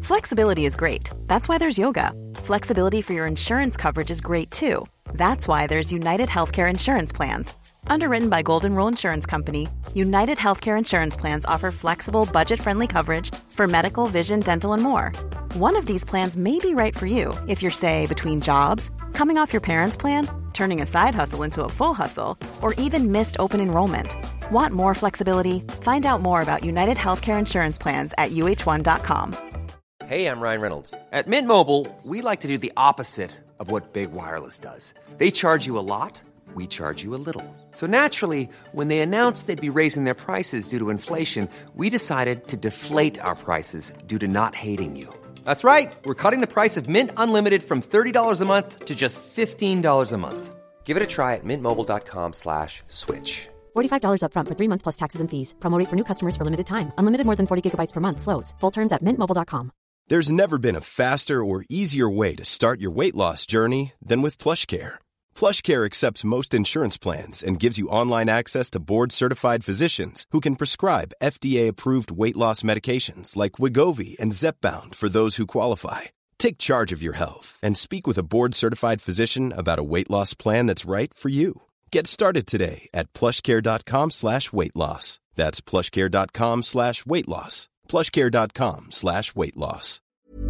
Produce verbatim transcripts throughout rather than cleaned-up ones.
Flexibility is great. That's why there's yoga. Flexibility for your insurance coverage is great too. That's why there's United Healthcare Insurance Plans. Underwritten by Golden Rule Insurance Company, United Healthcare Insurance Plans offer flexible, budget-friendly coverage for medical, vision, dental, and more. One of these plans may be right for you if you're, say, between jobs, coming off your parents' plan, turning a side hustle into a full hustle, or even missed open enrollment. Want more flexibility? Find out more about United Healthcare Insurance Plans at U H one dot com. Hey, I'm Ryan Reynolds. At Mint Mobile, we like to do the opposite of what Big Wireless does. They charge you a lot, we charge you a little. So naturally, when they announced they'd be raising their prices due to inflation, we decided to deflate our prices due to not hating you. That's right. We're cutting the price of Mint Unlimited from thirty dollars a month to just fifteen dollars a month. Give it a try at mintmobile.com slash switch. forty-five dollars up front for three months plus taxes and fees. Promo rate for new customers for limited time. Unlimited more than forty gigabytes per month. Slows full terms at mint mobile dot com. There's never been a faster or easier way to start your weight loss journey than with PlushCare. PlushCare accepts most insurance plans and gives you online access to board-certified physicians who can prescribe F D A-approved weight loss medications like Wegovy and Zepbound for those who qualify. Take charge of your health and speak with a board-certified physician about a weight loss plan that's right for you. Get started today at plushcare.com slash weight loss. That's plushcare.com slash weight loss. plushcare.com slash weight loss.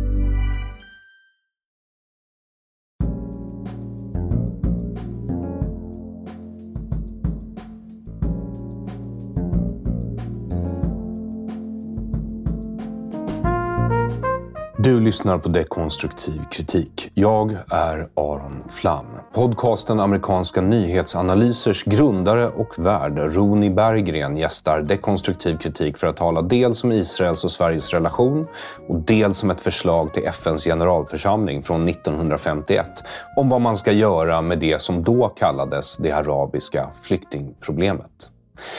Du lyssnar på Dekonstruktiv kritik. Jag är Aron Flam. Podcasten Amerikanska nyhetsanalysers grundare och värd Roni Berggren gästar Dekonstruktiv kritik för att tala dels om Israels och Sveriges relation och dels om ett förslag till F N:s generalförsamling från nittonhundrafemtioett om vad man ska göra med det som då kallades det arabiska flyktingproblemet.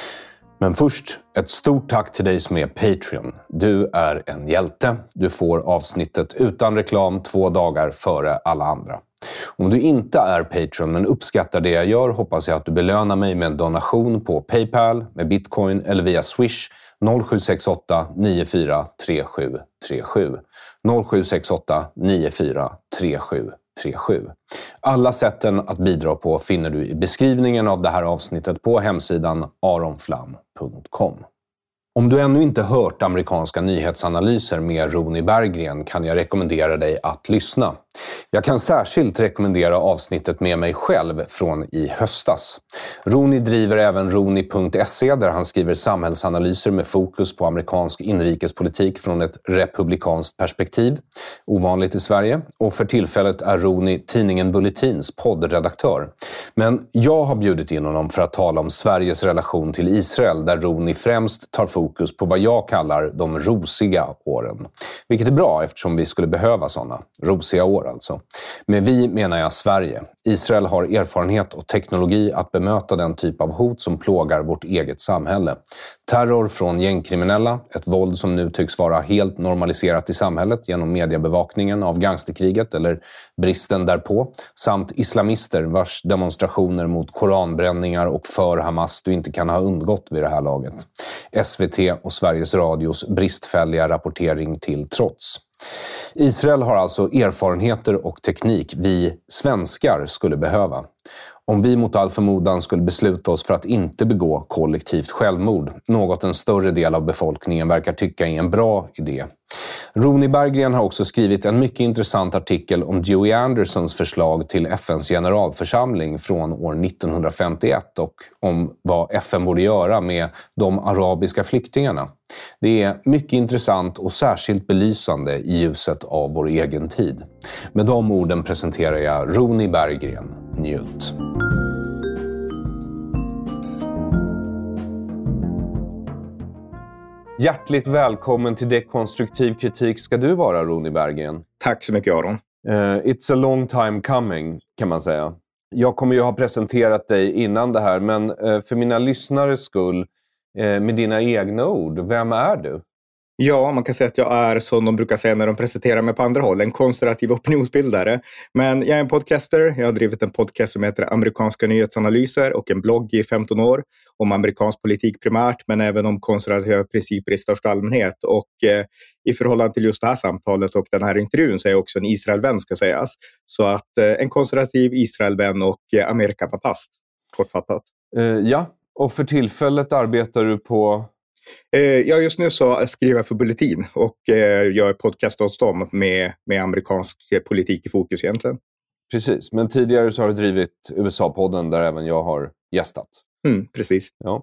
Men först, ett stort tack till dig som är Patreon. Du är en hjälte. Du får avsnittet utan reklam två dagar före alla andra. Om du inte är Patreon men uppskattar det jag gör hoppas jag att du belönar mig med en donation på PayPal, med Bitcoin eller via Swish noll sju sex åtta nio fyra tre sju tre sju. noll sju sex åtta nio fyra tre sju tre sju. Alla sätten att bidra på finner du i beskrivningen av det här avsnittet på hemsidan aronflam punkt com. Om du ännu inte hört amerikanska nyhetsanalyser med Roni Berggren kan jag rekommendera dig att lyssna. Jag kan särskilt rekommendera avsnittet med mig själv från i höstas. Roni driver även roni punkt se där han skriver samhällsanalyser med fokus på amerikansk inrikespolitik från ett republikanskt perspektiv. Ovanligt i Sverige. Och för tillfället är Roni tidningen Bulletins poddredaktör. Men jag har bjudit in honom för att tala om Sveriges relation till Israel där Roni främst tar fokus på vad jag kallar de rosiga åren. Vilket är bra eftersom vi skulle behöva sådana. Rosiga år alltså. Med vi menar jag Sverige. Israel har erfarenhet och teknologi att bemöta den typ av hot som plågar vårt eget samhälle. Terror från gängkriminella, ett våld som nu tycks vara helt normaliserat i samhället genom mediebevakningen av gangsterkriget eller bristen därpå, samt islamister vars demonstrationer mot koranbränningar och för Hamas du inte kan ha undgått vid det här laget. S V T och Sveriges Radios bristfälliga rapportering till trots. Israel har alltså erfarenheter och teknik vi svenskar skulle behöva. Om vi mot all förmodan skulle besluta oss för att inte begå kollektivt självmord, något en större del av befolkningen verkar tycka är en bra idé. Roni Berggren har också skrivit en mycket intressant artikel om Dewey Andersons förslag till F N:s generalförsamling från år nittonhundrafemtioett och om vad F N borde göra med de arabiska flyktingarna. Det är mycket intressant och särskilt belysande i ljuset av vår egen tid. Med de orden presenterar jag Roni Berggren. Njut. Hjärtligt välkommen till Dekonstruktiv kritik ska du vara, Roni Berggren. Tack så mycket, Aron. Uh, it's a long time coming, kan man säga. Jag kommer ju ha presenterat dig innan det här, men uh, för mina lyssnares skull, uh, med dina egna ord, vem är du? Ja, man kan säga att jag är, som de brukar säga när de presenterar mig på andra håll, en konservativ opinionsbildare. Men jag är en podcaster. Jag har drivit en podcast som heter Amerikanska nyhetsanalyser och en blogg i femton år om amerikansk politik primärt, men även om konservativa principer i största allmänhet. Och eh, i förhållande till just det här samtalet och den här intervjun så är jag också en Israelvän, ska sägas. Så att eh, en konservativ Israelvän och eh, Amerikafantast, kortfattat. Uh, ja, och för tillfället arbetar du på... Ja, just nu så skriver jag för Bulletin och gör podcast åt dem med, med amerikansk politik i fokus egentligen. Precis, men tidigare så har du drivit U S A-podden där även jag har gästat. Mm, precis. Ja.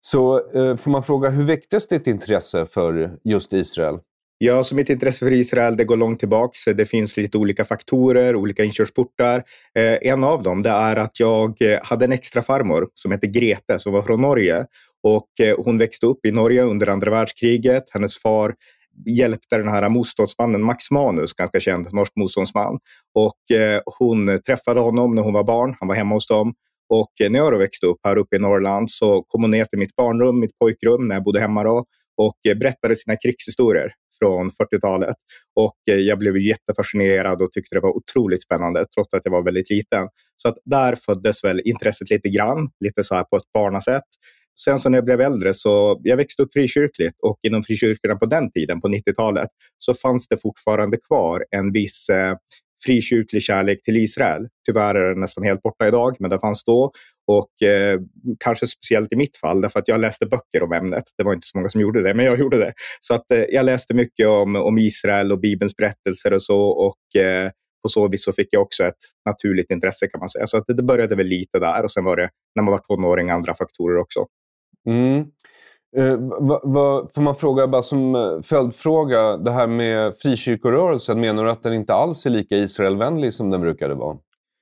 Så eh, får man fråga, hur väcktes ditt intresse för just Israel? Ja, så mitt intresse för Israel, det går långt tillbaks. Det finns lite olika faktorer, olika inkörsportar. Eh, en av dem det är att jag hade en extra farmor som heter Grete som var från Norge. Och eh, hon växte upp i Norge under andra världskriget. Hennes far hjälpte den här motståndsmannen Max Manus, ganska känd norsk motståndsman. Och eh, hon träffade honom när hon var barn. Han var hemma hos dem. Och eh, när jag då växte upp här uppe i Norrland så kom hon ner till mitt barnrum, mitt pojkrum när jag bodde hemma då. Och eh, berättade sina krigshistorier från fyrtiotalet. Och eh, jag blev jättefascinerad och tyckte det var otroligt spännande trots att jag var väldigt liten. Så att där föddes väl intresset lite grann, lite så här på ett barnasätt. Sen så när jag blev äldre så jag växte upp frikyrkligt och inom frikyrkorna på den tiden, på nittiotalet, så fanns det fortfarande kvar en viss eh, frikyrklig kärlek till Israel. Tyvärr är det nästan helt borta idag, men det fanns då. Och eh, kanske speciellt i mitt fall, därför att jag läste böcker om ämnet. Det var inte så många som gjorde det, men jag gjorde det. Så att eh, jag läste mycket om, om Israel och Bibelns berättelser och så. Och eh, på så vis så fick jag också ett naturligt intresse, kan man säga. Så att det, det började väl lite där. Och sen var det, när man var tonåring, andra faktorer också. Mm. Eh, va, va, får man fråga bara som följdfråga, det här med frikyrkorörelsen, menar du att den inte alls är lika Israelvänlig som den brukade vara?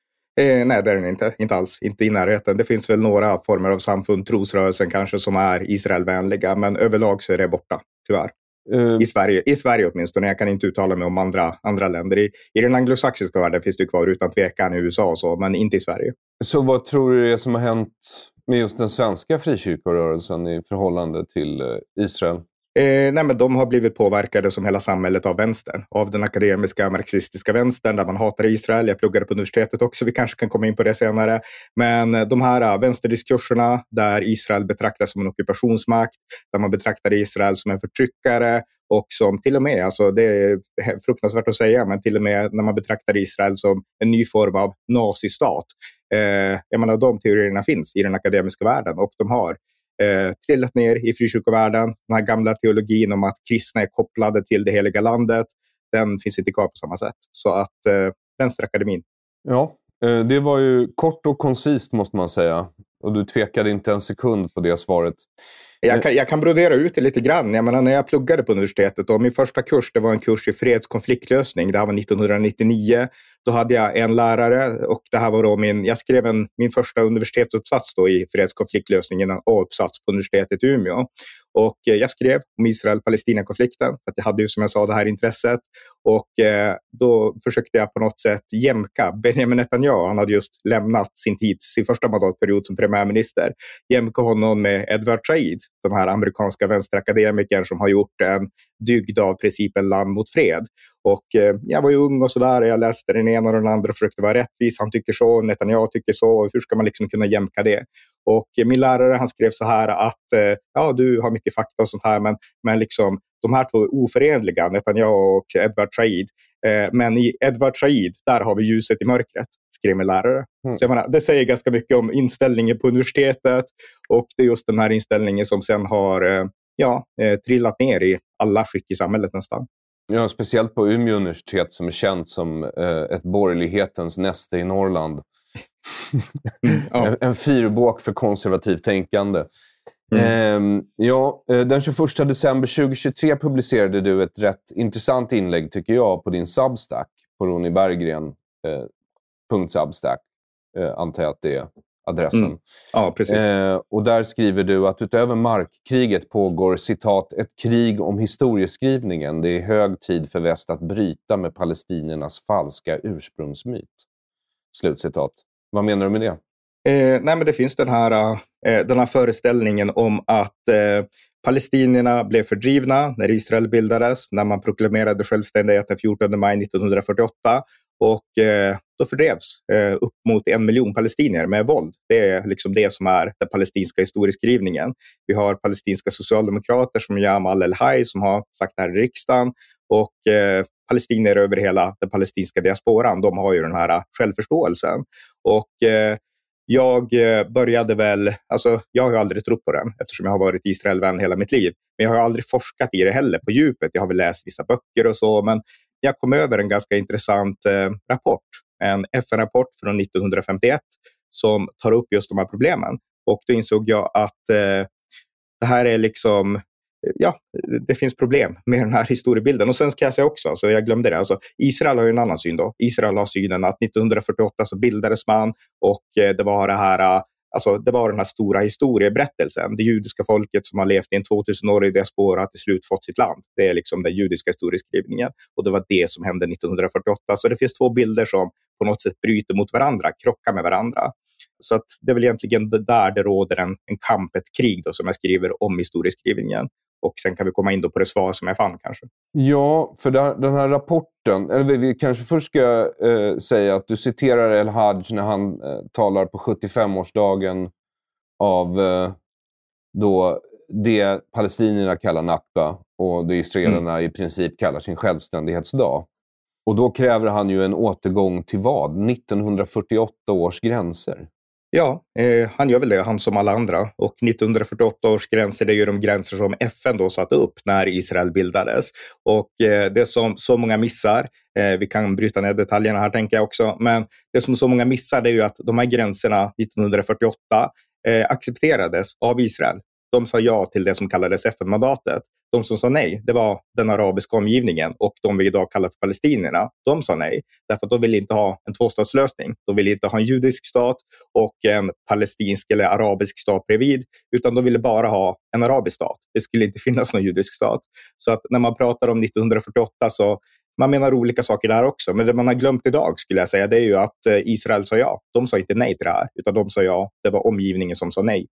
Eh, nej, det är den inte. Inte alls. Inte i närheten. Det finns väl några former av samfund, trosrörelsen kanske, som är Israelvänliga. Men överlag så är det borta, tyvärr. Uh, I Sverige, i Sverige åtminstone. Jag kan inte uttala mig om andra, andra länder. I, I den anglosaxiska världen finns det kvar utan tvekan i U S A och så, men inte i Sverige. Så vad tror du är som har hänt med just den svenska frikyrkorörelsen i förhållande till uh, Israel? Eh, nej, men de har blivit påverkade som hela samhället av vänstern. Av den akademiska marxistiska vänstern där man hatar Israel. Jag pluggade på universitetet också, vi kanske kan komma in på det senare. Men de här vänsterdiskurserna där Israel betraktas som en ockupationsmakt, där man betraktar Israel som en förtryckare och som till och med, alltså det är fruktansvärt att säga, men till och med när man betraktar Israel som en ny form av nazistat. Eh, jag menar, de teorierna finns i den akademiska världen och de har Eh, trillat ner i frikyrkovärlden. Den här gamla teologin om att kristna är kopplade till det heliga landet, den finns inte kvar på samma sätt. Så att eh, Vänsterakademin. Ja, eh, det var ju kort och koncist måste man säga. Och du tvekade inte en sekund på det svaret. Jag kan, jag kan brodera ut det lite grann. Jag menar, när jag pluggade på universitetet och min första kurs, det var en kurs i fredskonfliktlösning. Det här var nittonhundranittionio. Då hade jag en lärare och det här var då min, jag skrev en, min första universitetsuppsats då i fredskonfliktlösning, en A-uppsats på universitetet i Umeå. Och eh, jag skrev om Israel-Palestina-konflikten för att jag hade ju som jag sa det här intresset. Och eh, då försökte jag på något sätt jämka Benjamin Netanyahu. Han hade just lämnat sin tid, sin första mandatperiod som premiärminister. Jämka honom med Edward Said, de här amerikanska vänsterakademikern som har gjort en dygd av principen land mot fred. Och eh, jag var ju ung och sådär, jag läste den ena och den andra och försökte vara rättvis. Han tycker så, Netanyahu tycker så, och hur ska man liksom kunna jämka det? Och eh, min lärare, han skrev så här att eh, ja, du har mycket fakta och sånt här, men, men liksom de här två är oförenliga, Netanyahu och Edward Said. Eh, men i Edward Said, där har vi ljuset i mörkret, skrev min lärare. Mm. Så jag menar, det säger ganska mycket om inställningen på universitetet, och det är just den här inställningen som sen har eh, ja, eh, trillat ner i alla skick i samhället nästan. Ja, speciellt på Umeå universitet som är känt som eh, ett borgerlighetens näste i Norrland. Mm, ja. en, en fyrbåk för konservativt tänkande. Mm. Eh, ja, den tjugoförsta december tjugohundratjugotre publicerade du ett rätt intressant inlägg tycker jag på din Substack på Ronny Berggren. Eh, punkt Substack, eh, antar jag att det är adressen. Mm. Ja, precis. Eh, och där skriver du att utöver markkriget pågår, citat, ett krig om historieskrivningen. Det är hög tid för väst att bryta med palestiniernas falska ursprungsmyt. Slutcitat. Vad menar du med det? Eh, nej, men det finns den här, eh, den här föreställningen om att eh, palestinierna blev fördrivna när Israel bildades, när man proklamerade självständighet den fjortonde maj nittonhundrafyrtioåtta. Och eh, då fördrevs eh, upp mot en miljon palestinier med våld. Det är liksom det som är den palestinska historieskrivningen. Vi har palestinska socialdemokrater som Jamal El-Hay som har sagt det här i riksdagen. Och eh, palestinier över hela den palestinska diasporan, de har ju den här självförståelsen. Och eh, jag började väl, alltså jag har ju aldrig trott på den eftersom jag har varit Israelvän hela mitt liv. Men jag har aldrig forskat i det heller på djupet. Jag har väl läst vissa böcker och så, men jag kom över en ganska intressant eh, rapport. En F N-rapport från nittonhundrafemtioett som tar upp just de här problemen. Och då insåg jag att eh, det här är liksom, ja, det finns problem med den här historiebilden. Och sen ska jag säga också, så jag glömde det, alltså Israel har ju en annan syn då. Israel har synen att nittonhundrafyrtioåtta så bildades man och eh, det var det här, alltså det var den här stora historieberättelsen. Det judiska folket som har levt i en tvåtusen-årig diaspora har till slut fått sitt land. Det är liksom den judiska historieskrivningen. Och det var det som hände nittonhundrafyrtioåtta. Så det finns två bilder som på något sätt bryter mot varandra, krockar med varandra. Så att det är väl egentligen där det råder en, en kamp, ett krig då, som jag skriver om historieskrivningen. Och sen kan vi komma in då på det svar som jag fann kanske. Ja, för den här rapporten, eller vi kanske först ska eh, säga att du citerar El-Haj när han eh, talar på sjuttiofemårsdagen av eh, då det palestinierna kallar Nakba och det israelerna mm. i princip kallar sin självständighetsdag. Och då kräver han ju en återgång till vad? nittonhundrafyrtioåtta års gränser. Ja, eh, han gör väl det, han som alla andra. Och nittonhundrafyrtioåtta års gränser, det är ju de gränser som F N då satte upp när Israel bildades. Och eh, det som så många missar, eh, vi kan bryta ner detaljerna här tänker jag också, men det som så många missar det är ju att de här gränserna nittonhundrafyrtioåtta eh, accepterades av Israel. De sa ja till det som kallades F N-mandatet. De som sa nej, det var den arabiska omgivningen och de vi idag kallar för palestinierna. De sa nej, därför att de ville inte ha en tvåstatslösning. De ville inte ha en judisk stat och en palestinsk eller arabisk stat bredvid, utan de ville bara ha en arabisk stat. Det skulle inte finnas någon judisk stat. Så att när man pratar om nittonhundrafyrtioåtta så man menar olika saker där också. Men det man har glömt idag skulle jag säga, det är ju att Israel sa ja. De sa inte nej till det här, utan de sa ja. Det var omgivningen som sa nej.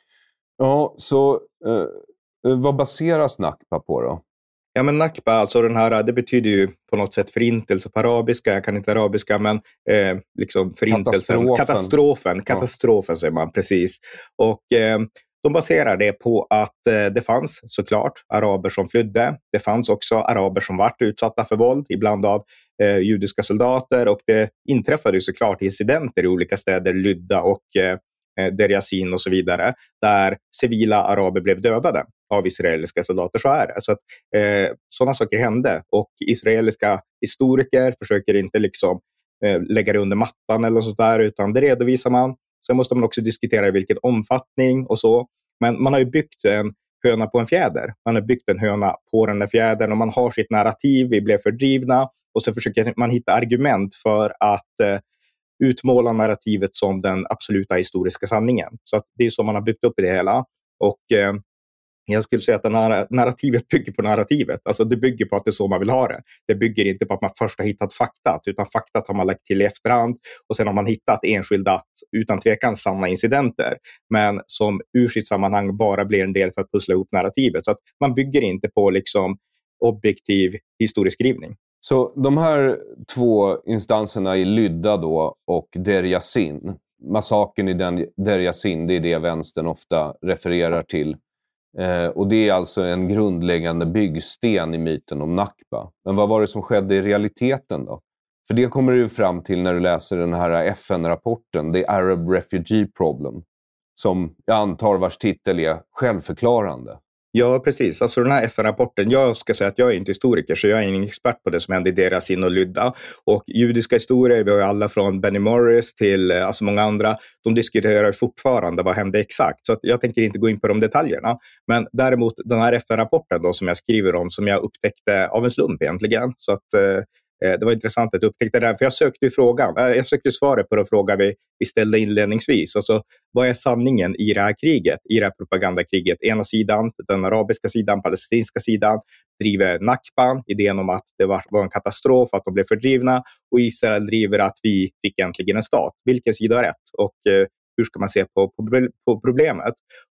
Ja, så eh, vad baseras Nakba på då? Ja, men Nakba, alltså den här, det betyder ju på något sätt förintelse på arabiska. Jag kan inte arabiska, men eh, liksom förintelsen. Katastrofen. Katastrofen, katastrofen ja. Säger man, precis. Och eh, de baserar det på att eh, det fanns såklart araber som flydde. Det fanns också araber som varit utsatta för våld, ibland av eh, judiska soldater. Och det inträffade ju såklart incidenter i olika städer, Lydda och eh, Deir Yassin och så vidare, där civila araber blev dödade av israeliska soldater. Så är det. Så att eh, sådana saker hände och israeliska historiker försöker inte liksom eh, lägga det under mattan eller så där, utan det redovisar man. Sen måste man också diskutera i vilken omfattning och så. Men man har ju byggt en höna på en fjäder. Man har byggt en höna på den där fjädern och man har sitt narrativ, vi blev fördrivna och så försöker man hitta argument för att eh, utmåla narrativet som den absoluta historiska sanningen. Så att det är så man har byggt upp i det hela. Och eh, jag skulle säga att den här narrativet bygger på narrativet. Alltså det bygger på att det är så man vill ha det. Det bygger inte på att man först har hittat fakta, utan faktat har man lagt till i efterhand. Och sen har man hittat enskilda, utan tvekan sanna incidenter. Men som ur sitt sammanhang bara blir en del för att pussla ihop narrativet. Så att man bygger inte på liksom objektiv historieskrivning. Så de här två instanserna i Lydda då och Deir Yassin, massakern i den Deir Yassin, det är det vänstern ofta refererar till. Eh, och det är alltså en grundläggande byggsten i myten om Nakba. Men vad var det som skedde i realiteten då? För det kommer du fram till när du läser den här F N-rapporten, The Arab Refugee Problem, som jag antar vars titel är självförklarande. Ja, precis. Alltså den här F N-rapporten, jag ska säga att jag är inte historiker så jag är ingen expert på det som hände i Deir Yassin och Lydda. Och judiska historier, vi har ju alla från Benny Morris till alltså många andra, de diskuterar fortfarande vad hände exakt. Så att jag tänker inte gå in på de detaljerna. Men däremot den här F N-rapporten då som jag skriver om, som jag upptäckte av en slump egentligen. Så att eh, det var intressant att jag upptäckte den, för jag sökte ju frågan, jag sökte svaret på den fråga vi, vi ställde inledningsvis. Alltså, vad är sanningen i det här kriget, i det här propagandakriget? Ena sidan, den arabiska sidan, palestinska sidan, driver Nakban, idén om att det var, var en katastrof, att de blev fördrivna, och Israel driver att vi fick äntligen en stat. Vilken sida har rätt? Och eh, hur ska man se på, på, på problemet?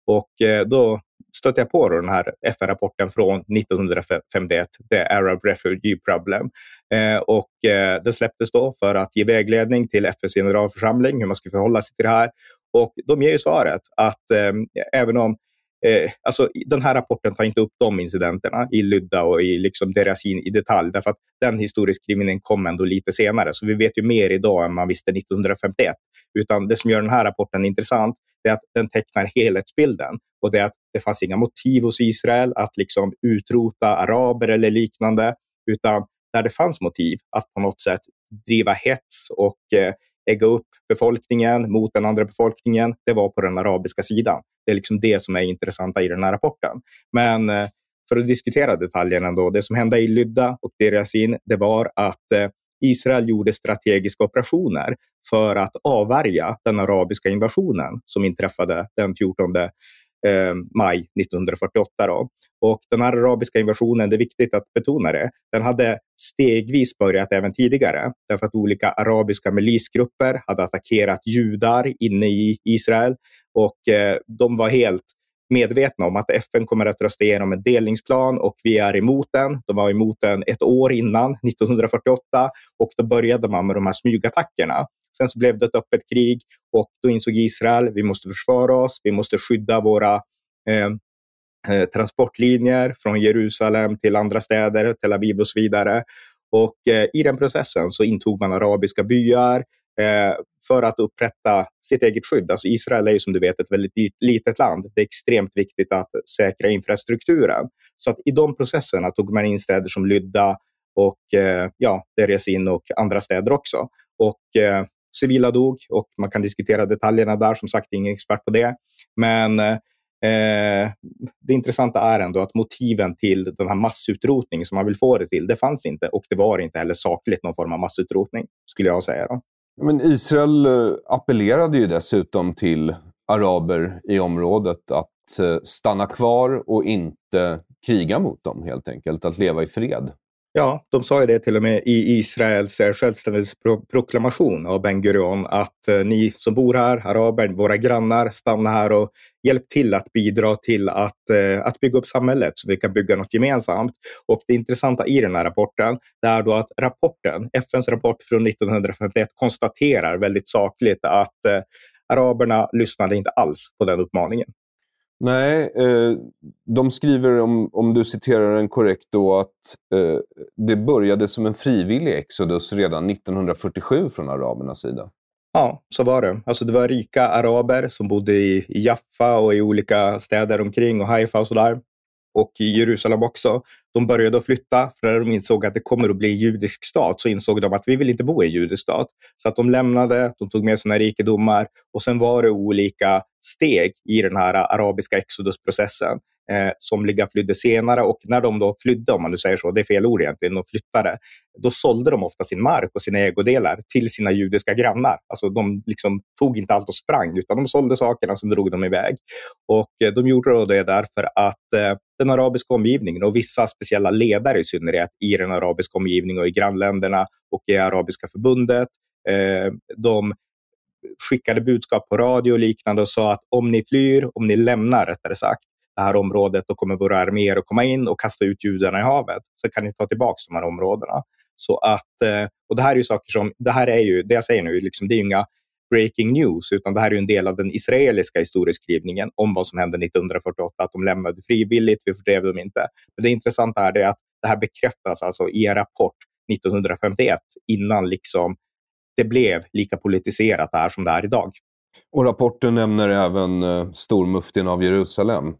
Och eh, då stötte jag på då den här F N-rapporten från nittonhundrafemtioett, The Arab Refugee Problem. Eh, och eh, det släpptes då för att ge vägledning till F N:s generalförsamling hur man ska förhålla sig till det här. Och de ger ju svaret att eh, även om Eh, alltså, den här rapporten tar inte upp de incidenterna i Lydda och i liksom Deir Yassin i detalj, därför att den historieskrivningen kom ändå lite senare, så vi vet ju mer idag än man visste nittonhundrafemtioett. Utan det som gör den här rapporten intressant är att den tecknar helhetsbilden, och det är att det fanns inga motiv hos Israel att liksom utrota araber eller liknande, utan där det fanns motiv att på något sätt driva hets och eh, ägga upp befolkningen mot den andra befolkningen, det var på den arabiska sidan. Det är liksom det som är intressanta i den här rapporten. Men eh, för att diskutera detaljerna då, det som hände i Lydda och Deir Yassin, det var att eh, Israel gjorde strategiska operationer för att avvärja den arabiska invasionen som inträffade den fjortonde maj nittonhundrafyrtioåtta. Då. Och den här arabiska invasionen, det är viktigt att betona det, den hade stegvis börjat även tidigare, därför att olika arabiska milisgrupper hade attackerat judar inne i Israel, och eh, de var helt medvetna om att F N kommer att rösta igenom en delningsplan och vi är emot den. De var emot den ett år innan, nittonhundrafyrtioåtta, och då började man med de här smygattackerna. Sen så blev det ett öppet krig, och då insåg Israel vi måste försvara oss, vi måste skydda våra eh, eh, transportlinjer från Jerusalem till andra städer, Tel Aviv och så vidare. Och eh, i den processen så intog man arabiska byar eh, för att upprätta sitt eget skydd. Alltså Israel är ju som du vet ett väldigt litet land. Det är extremt viktigt att säkra infrastrukturen. Så att i de processerna tog man in städer som Lydda och eh, ja, Deir Yassin och andra städer också. Och eh, civila dog, och man kan diskutera detaljerna där, som sagt ingen expert på det. Men eh, det intressanta är ändå att motiven till den här massutrotningen som man vill få det till, det fanns inte, och det var inte heller sakligt någon form av massutrotning, skulle jag säga då. Men Israel appellerade ju dessutom till araber i området att stanna kvar och inte kriga mot dem, helt enkelt, att leva i fred. Ja, de sa ju det till och med i Israels självständighetsproklamation av Ben Gurion, att eh, ni som bor här, araber, våra grannar, stanna här och hjälp till att bidra till att, eh, att bygga upp samhället så vi kan bygga något gemensamt. Och det intressanta i den här rapporten, det är då att rapporten, F N:s rapport från nittonhundrafemtioett, konstaterar väldigt sakligt att eh, araberna lyssnade inte alls på den uppmaningen. Nej, eh, de skriver, om, om du citerar den korrekt då, att eh, det började som en frivillig exodus redan nittonhundrafyrtiosju från arabernas sida. Ja, så var det. Alltså det var rika araber som bodde i, i Jaffa och i olika städer omkring och Haifa och sådär. Och i Jerusalem också. De började att flytta för när de insåg att det kommer att bli en judisk stat, så insåg de att vi vill inte bo i en judisk stat. Så att de lämnade, de tog med sina rikedomar, och sen var det olika steg i den här arabiska exodusprocessen. Eh, somliga flydde senare, och när de då flydde, om man nu säger så, det är fel ord egentligen, de flyttade, då sålde de ofta sin mark och sina ägodelar till sina judiska grannar. Alltså de liksom tog inte allt och sprang, utan de sålde sakerna, som drog de iväg. Och eh, de gjorde då det därför att eh, den arabiska omgivningen och vissa speciella ledare i synnerhet i den arabiska omgivningen och i grannländerna och i arabiska förbundet, eh, de skickade budskap på radio och liknande och sa att om ni flyr, om ni lämnar rättare sagt det här området, då kommer våra arméer att komma in och kasta ut judarna i havet. Så kan ni ta tillbaka de här områdena. Så att, och det här är ju saker som, det här är ju, det jag säger nu, liksom, det är ju inga breaking news, utan det här är ju en del av den israeliska historieskrivningen om vad som hände nittonhundrafyrtioåtta, att de lämnade frivilligt, vi fördrev dem inte. Men det intressanta är det att det här bekräftas alltså i en rapport nittonhundrafemtioett, innan liksom det blev lika politiserat där som det är idag. Och rapporten nämner även uh, stormuftin av Jerusalem,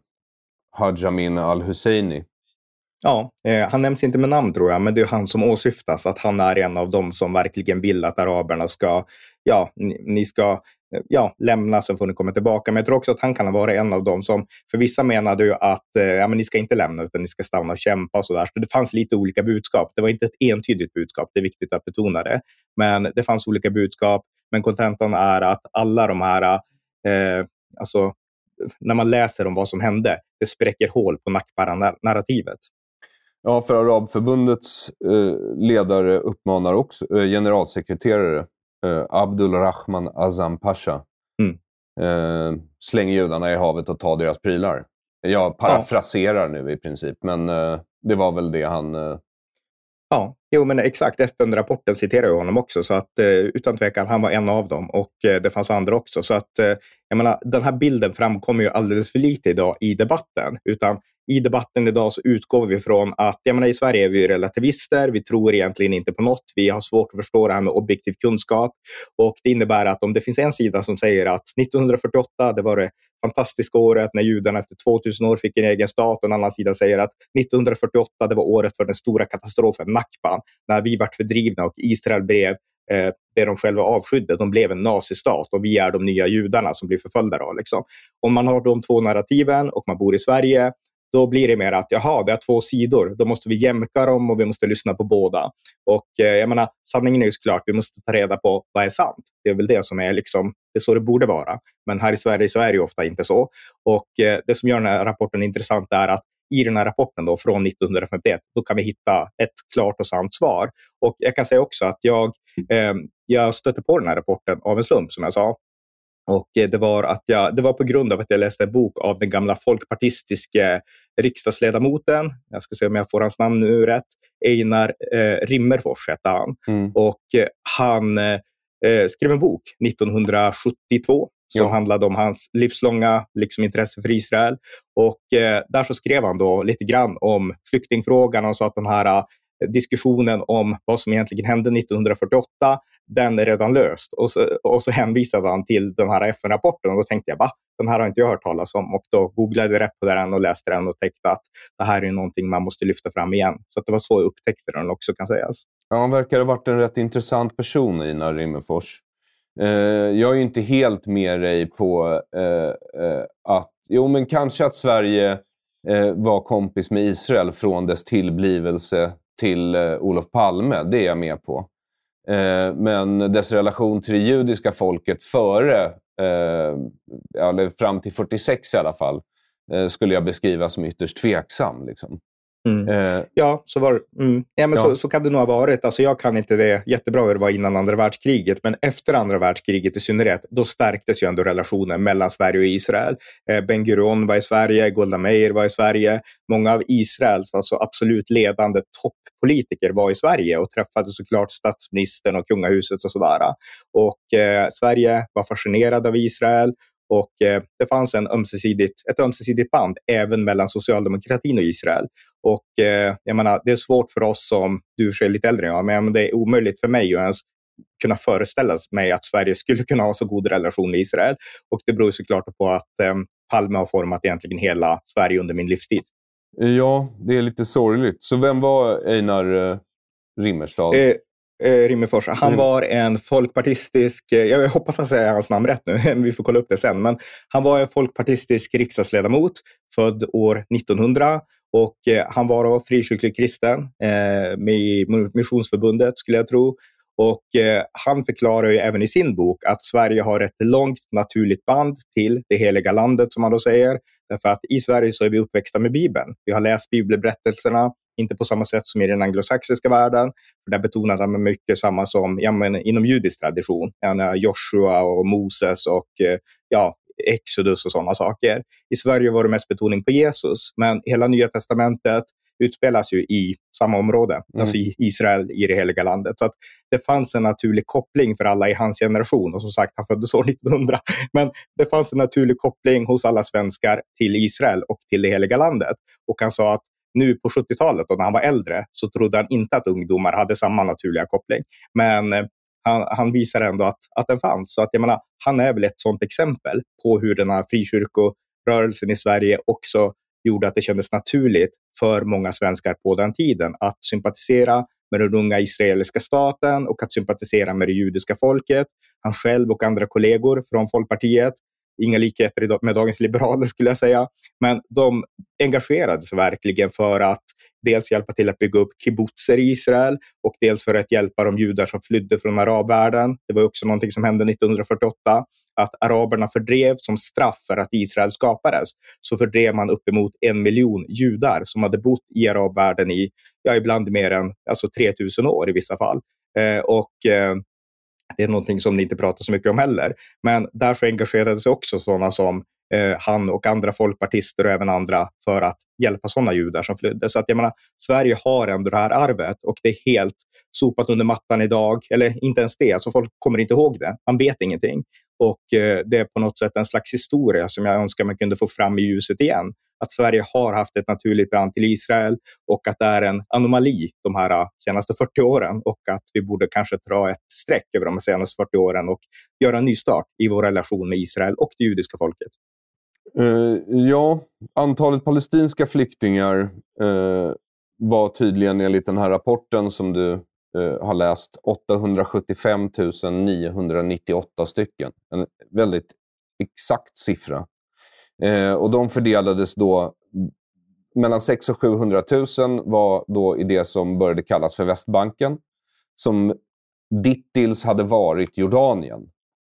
Haj Amin al-Husseini. Ja, eh, han nämns inte med namn tror jag, men det är han som åsyftas, att han är en av dem som verkligen vill att araberna ska, ja, ni, ni ska ja, lämna, så får ni komma tillbaka. Men jag tror också att han kan ha varit en av dem som, för vissa menade ju att eh, ja, men ni ska inte lämna utan ni ska stanna och kämpa och sådär. Så det fanns lite olika budskap. Det var inte ett entydigt budskap, det är viktigt att betona det. Men det fanns olika budskap, men kontentan är att alla de här, eh, alltså när man läser om vad som hände, det spräcker hål på Nakba-narrativet. Ja, för Arabförbundets eh, ledare uppmanar också, eh, generalsekreterare eh, Abdul Rahman Azam Pasha, mm. eh, släng judarna i havet och ta deras prylar. Jag parafraserar ja. nu i princip, men eh, det var väl det han... Eh... Ja, jo men exakt. F N-rapporten citerar ju honom också, så att eh, utan tvekan, han var en av dem och eh, det fanns andra också. Så att eh, jag menar, den här bilden framkommer ju alldeles för lite idag i debatten, utan i debatten idag så utgår vi från att, jag menar, i Sverige är vi relativister, vi tror egentligen inte på något, vi har svårt att förstå det här med objektiv kunskap, och det innebär att om det finns en sida som säger att nittonhundrafyrtioåtta, det var det fantastiska året när judarna efter tvåtusen år fick en egen stat, och en annan sida säger att nittonhundrafyrtioåtta, det var året för den stora katastrofen, Nakban, när vi vart fördrivna och Israel blev eh, det de själva avskydde, de blev en nazistat och vi är de nya judarna som blir förföljda då, liksom. Om man har de två narrativen och man bor i Sverige, då blir det mer att jaha, vi har två sidor, då måste vi jämka dem och vi måste lyssna på båda. Och eh, jag menar, sanningen är ju såklart, vi måste ta reda på vad är sant. Det är väl det som är liksom, det är så det borde vara. Men här i Sverige så är det ju ofta inte så. Och eh, det som gör den här rapporten intressant är att i den här rapporten då från nittonhundrafemtioett, då kan vi hitta ett klart och sant svar. Och jag kan säga också att jag, eh, jag stötte på den här rapporten av en slump, som jag sa. Och det var, att jag, det var på grund av att jag läste en bok av den gamla folkpartistiska riksdagsledamoten, jag ska se om jag får hans namn nu rätt, Einar eh, Rimmerfors hette han. Mm. Och eh, han eh, skrev en bok nittonhundrasjuttiotvå som ja. handlade om hans livslånga liksom, intresse för Israel. Och eh, där så skrev han då lite grann om flyktingfrågan och sa att den här diskussionen om vad som egentligen hände nittonhundrafyrtioåtta, den är redan löst. Och så, och så hänvisade han till den här F N-rapporten, och då tänkte jag, va? Den här har inte jag hört talas om. Och då googlade jag rätt på den och läste den och tänkte att det här är någonting man måste lyfta fram igen. Så att det var så jag upptäckte den också, kan sägas. Ja, han verkar ha varit en rätt intressant person, Einar Rimmerfors. Eh, jag är ju inte helt med dig på eh, eh, att, jo men kanske att Sverige eh, var kompis med Israel från dess tillblivelse till eh, Olof Palme, det är jag med på. Eh, men dess relation till det judiska folket före, eh, eller fram till fyrtiosex i alla fall, eh, skulle jag beskriva som ytterst tveksam. Liksom. Mm. Eh, ja, så, var, mm. ja, men ja. Så, så kan det nog ha varit. Alltså, jag kan inte det jättebra hur det var innan andra världskriget, men efter andra världskriget i synnerhet, då stärktes ju ändå relationen mellan Sverige och Israel. Eh, Ben Gurion var i Sverige, Golda Meir var i Sverige. Många av Israels alltså absolut ledande toppolitiker var i Sverige och träffade såklart statsministern och kungahuset och sådär. Och eh, Sverige var fascinerad av Israel. Och eh, det fanns en ömsesidigt, ett ömsesidigt band även mellan socialdemokratin och Israel. Och eh, jag menar, det är svårt för oss som, du är lite äldre än jag, men det är omöjligt för mig att ens kunna föreställa mig att Sverige skulle kunna ha så god relation med Israel. Och det beror såklart på att eh, Palme har format egentligen hela Sverige under min livstid. Ja, det är lite sorgligt. Så vem var Einar eh, Rimmerstad? Eh, Rimmerfors. Han var en folkpartistisk, jag hoppas att jag säger hans namn rätt nu, vi får kolla upp det sen, men han var en folkpartistisk riksdagsledamot född år nittonhundra, och han var då frikyrklig kristen eh, med i Missionsförbundet skulle jag tro. Och eh, han förklarar ju även i sin bok att Sverige har ett långt naturligt band till det heliga landet, som man då säger. Därför att i Sverige så är vi uppväxta med Bibeln. Vi har läst bibelberättelserna, inte på samma sätt som i den anglosaxiska världen. För där betonar man mycket samma som ja, men, inom judisk tradition. Ja, Joshua och Moses och eh, ja, Exodus och sådana saker. I Sverige var det mest betoning på Jesus, men hela Nya testamentet utspelas ju i samma område, mm. alltså i Israel, i det heliga landet. Så att det fanns en naturlig koppling för alla i hans generation, och som sagt, han föddes år nittonhundra, men det fanns en naturlig koppling hos alla svenskar till Israel och till det heliga landet. Och han sa att nu på sjuttiotalet, då, när han var äldre, så trodde han inte att ungdomar hade samma naturliga koppling. Men eh, han, han visar ändå att, att den fanns. Så att jag menar, han är väl ett sådant exempel på hur den här frikyrkorörelsen i Sverige också gjorde att det kändes naturligt för många svenskar på den tiden att sympatisera med den unga israeliska staten och att sympatisera med det judiska folket. Han själv och andra kollegor från Folkpartiet, inga likheter med dagens liberaler skulle jag säga, men de engagerade sig verkligen för att dels hjälpa till att bygga upp kibbutzer i Israel och dels för att hjälpa de judar som flydde från arabvärlden. Det var också någonting som hände nittonhundrafyrtioåtta, att araberna fördrev som straff för att Israel skapades. Så fördrev man uppemot en miljon judar som hade bott i arabvärlden i, ja, ibland mer än alltså tre tusen år i vissa fall. Eh, och eh, Det är någonting som ni inte pratar så mycket om heller. Men därför engagerade sig också sådana som eh, han och andra folkpartister och även andra för att hjälpa sådana judar som flydde. Så att jag menar, Sverige har ändå det här arvet och det är helt sopat under mattan idag. Eller inte ens det, alltså folk kommer inte ihåg det. Man vet ingenting. Och eh, det är på något sätt en slags historia som jag önskar man kunde få fram i ljuset igen. Att Sverige har haft ett naturligt band till Israel och att det är en anomali de här senaste fyrtio åren och att vi borde kanske dra ett streck över de senaste fyrtio åren och göra en ny start i vår relation med Israel och det judiska folket. Uh, ja, antalet palestinska flyktingar uh, var tydligen enligt den här rapporten som du uh, har läst åttahundrasjuttiofem tusen niohundranittioåtta stycken. En väldigt exakt siffra. Uh, och de fördelades då mellan sexhundra och sjuhundratusen var då i det som började kallas för Västbanken, som dittills hade varit Jordanien.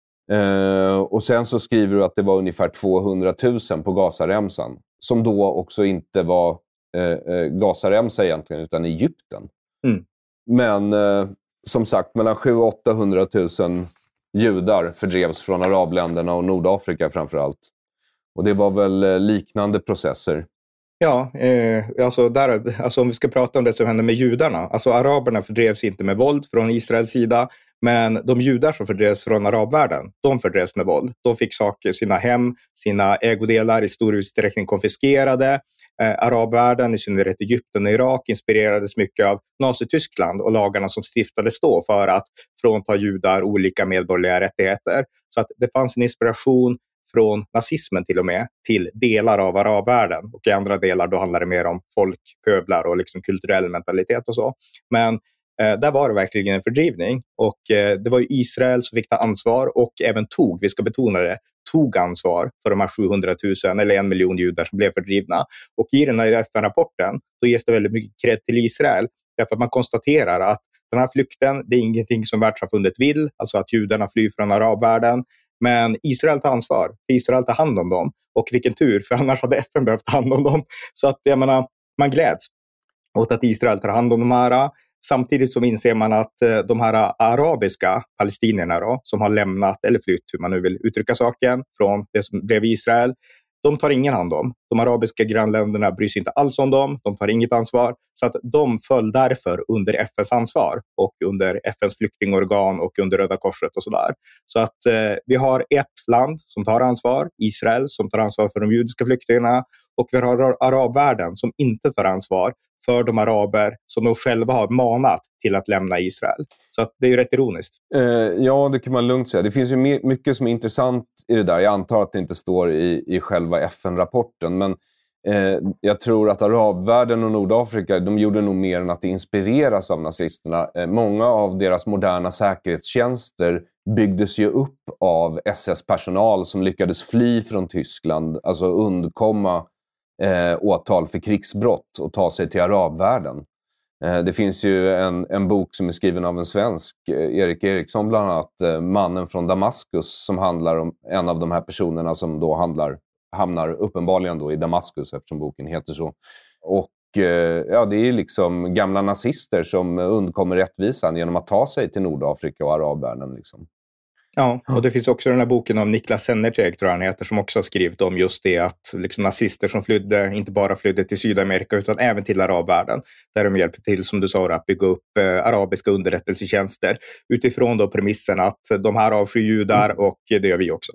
Uh, och sen så skriver du att det var ungefär tvåhundratusen på Gazaremsan, som då också inte var uh, uh, Gazaremsa egentligen utan Egypten. Mm. Men uh, som sagt, mellan sjuhundra och åttahundratusen judar fördrevs från arabländerna och Nordafrika framförallt. Och det var väl uh, liknande processer. Ja, eh, alltså, där, alltså om vi ska prata om det som hände med judarna. Alltså araberna fördrevs inte med våld från Israels sida. Men de judar som fördrevs från arabvärlden, de fördrevs med våld. De fick saker, sina hem, sina ägodelar i stor utsträckning konfiskerade. Eh, arabvärlden, i synnerhet Egypten och Irak, inspirerades mycket av Nazityskland och lagarna som stiftades då för att frånta judar olika medborgerliga rättigheter. Så att det fanns en inspiration från nazismen till och med till delar av arabvärlden. Och i andra delar då handlar det mer om folkpöblar och liksom kulturell mentalitet och så. Men Eh, där var det verkligen en fördrivning och eh, det var ju Israel som fick ta ansvar och även tog, vi ska betona det, tog ansvar för de här sjuhundratusen eller en miljon judar som blev fördrivna. Och i den här F N-rapporten då ges det väldigt mycket cred till Israel därför att man konstaterar att den här flykten, det är ingenting som världssamfundet vill, alltså att judarna flyr från arabvärlden. Men Israel tar ansvar, Israel tar hand om dem och vilken tur, för annars hade F N behövt ta hand om dem. Så att jag menar, man gläds åt att Israel tar hand om de här. Samtidigt som inser man att de här arabiska palestinierna då, som har lämnat eller flytt, hur man nu vill uttrycka saken, från det som blev Israel, de tar ingen hand om. De arabiska grannländerna bryr sig inte alls om dem, de tar inget ansvar. Så att de föll därför under F N:s ansvar och under F N:s flyktingorgan och under Röda Korset och sådär. Så att eh, vi har ett land som tar ansvar, Israel, som tar ansvar för de judiska flyktingarna och vi har arabvärlden som inte tar ansvar för de araber som de själva har manat till att lämna Israel. Så att det är ju rätt ironiskt. Eh, ja, det kan man lugnt säga. Det finns ju mycket som är intressant i det där. Jag antar att det inte står i, i själva F N-rapporten. Men eh, jag tror att arabvärlden och Nordafrika, de gjorde nog mer än att inspireras av nazisterna. Eh, många av deras moderna säkerhetstjänster byggdes ju upp av S S-personal som lyckades fly från Tyskland. Alltså undkomma Eh, åtal för krigsbrott och ta sig till arabvärlden. Eh, det finns ju en, en bok som är skriven av en svensk, eh, Erik Eriksson bland annat, eh, Mannen från Damaskus, som handlar om en av de här personerna som då handlar, hamnar uppenbarligen då i Damaskus eftersom boken heter så. Och eh, ja, det är liksom gamla nazister som undkommer rättvisan genom att ta sig till Nordafrika och arabvärlden liksom. Ja, och det finns också den här boken av Niklas Sennerteg, tror jag han heter, som också har skrivit om just det att liksom nazister som flydde, inte bara flydde till Sydamerika utan även till arabvärlden, där de hjälper till, som du sa, att bygga upp eh, arabiska underrättelsetjänster utifrån då premissen att de här avskyr judar och det gör vi också.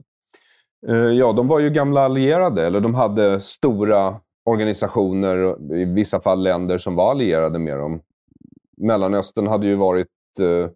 Ja, de var ju gamla allierade, eller de hade stora organisationer, i vissa fall länder som var allierade med dem. Mellanöstern hade ju varit eh,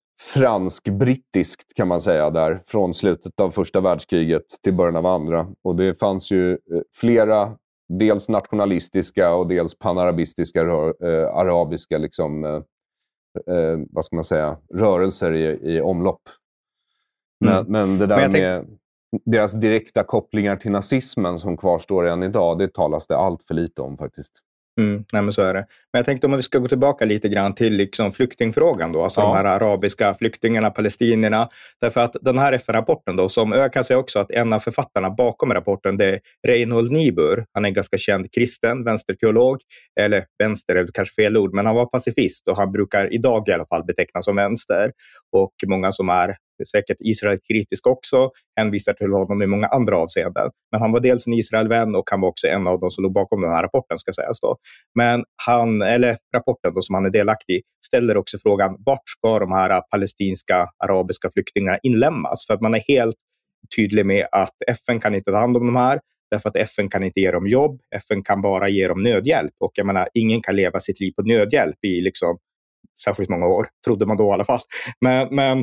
fransk-brittiskt kan man säga där, från slutet av första världskriget till början av andra. Och det fanns ju flera, dels nationalistiska och dels panarabistiska rör, eh, arabiska liksom, eh, eh, vad ska man säga, rörelser i, i omlopp. Men, mm. men det där men med tänk... deras direkta kopplingar till nazismen som kvarstår än idag, det talas det allt för lite om faktiskt. Mm, nej men så är det. Men jag tänkte om vi ska gå tillbaka lite grann till liksom flyktingfrågan då, alltså ja. de här arabiska flyktingarna, palestinierna. Därför att den här F N-rapporten då, som jag kan säga också att en av författarna bakom rapporten, det är Reinhold Niebuhr. Han är en ganska känd kristen, vänsterteolog, eller vänster är kanske fel ord, men han var pacifist och han brukar idag i alla fall betecknas som vänster. Och många som är är säkert Israel-kritisk också, hänvisar till honom i många andra avseenden. Men han var dels en Israel-vän och han var också en av de som låg bakom den här rapporten, ska sägas då. Men han, eller rapporten då, som han är delaktig i, ställer också frågan, vart ska de här palestinska, arabiska flyktingarna inlämnas? För att man är helt tydlig med att F N kan inte ta hand om de här, därför att F N kan inte ge dem jobb, F N kan bara ge dem nödhjälp. Och jag menar, ingen kan leva sitt liv på nödhjälp i liksom särskilt många år, trodde man då i alla fall. Men, men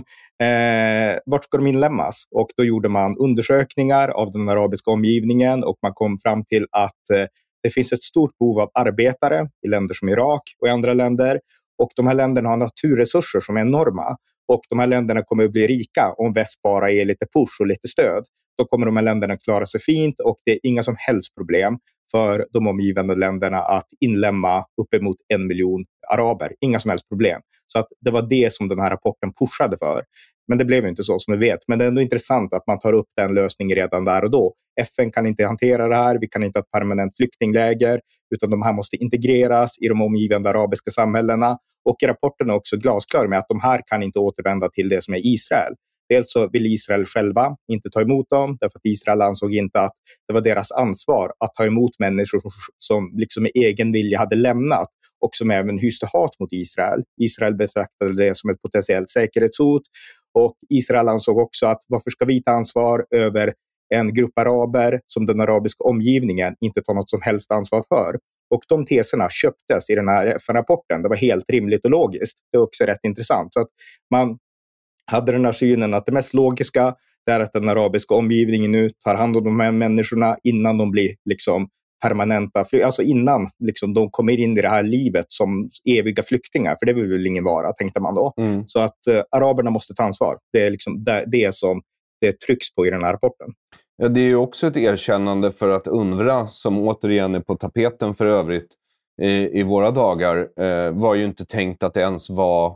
eh, vart ska de inlämnas? Och då gjorde man undersökningar av den arabiska omgivningen och man kom fram till att eh, det finns ett stort behov av arbetare i länder som Irak och i andra länder. Och de här länderna har naturresurser som är enorma. Och de här länderna kommer att bli rika om väst bara ger lite push och lite stöd. Då kommer de här länderna klara sig fint och det är inga som helst problem för de omgivande länderna att inlämna uppemot en miljon araber. Inga som helst problem. Så att det var det som den här rapporten pushade för. Men det blev inte så som vi vet. Men det är ändå intressant att man tar upp den lösningen redan där och då. F N kan inte hantera det här. Vi kan inte ha ett permanent flyktingläger. Utan de här måste integreras i de omgivande arabiska samhällena. Och i rapporten är också glasklar med att de här kan inte återvända till det som är Israel. Dels så vill Israel själva inte ta emot dem, därför att Israel ansåg inte att det var deras ansvar att ta emot människor som liksom med egen vilja hade lämnat och som även hyste hat mot Israel. Israel betraktade det som ett potentiellt säkerhetshot och Israel ansåg också att varför ska vi ta ansvar över en grupp araber som den arabiska omgivningen inte tar något som helst ansvar för. Och de teserna köptes i den här F N-rapporten. Det var helt rimligt och logiskt. Det är också rätt intressant. Så att man hade den här synen att det mest logiska är att den arabiska omgivningen nu tar hand om de här människorna innan de blir liksom permanenta, alltså innan liksom de kommer in i det här livet som eviga flyktingar, för det vill väl ingen vara, tänkte man då. Mm. Så att eh, araberna måste ta ansvar. Det är liksom det, det som det trycks på i den här rapporten. Ja, det är ju också ett erkännande för att UNRWA, som återigen är på tapeten för övrigt i, i våra dagar, eh, var ju inte tänkt att det ens var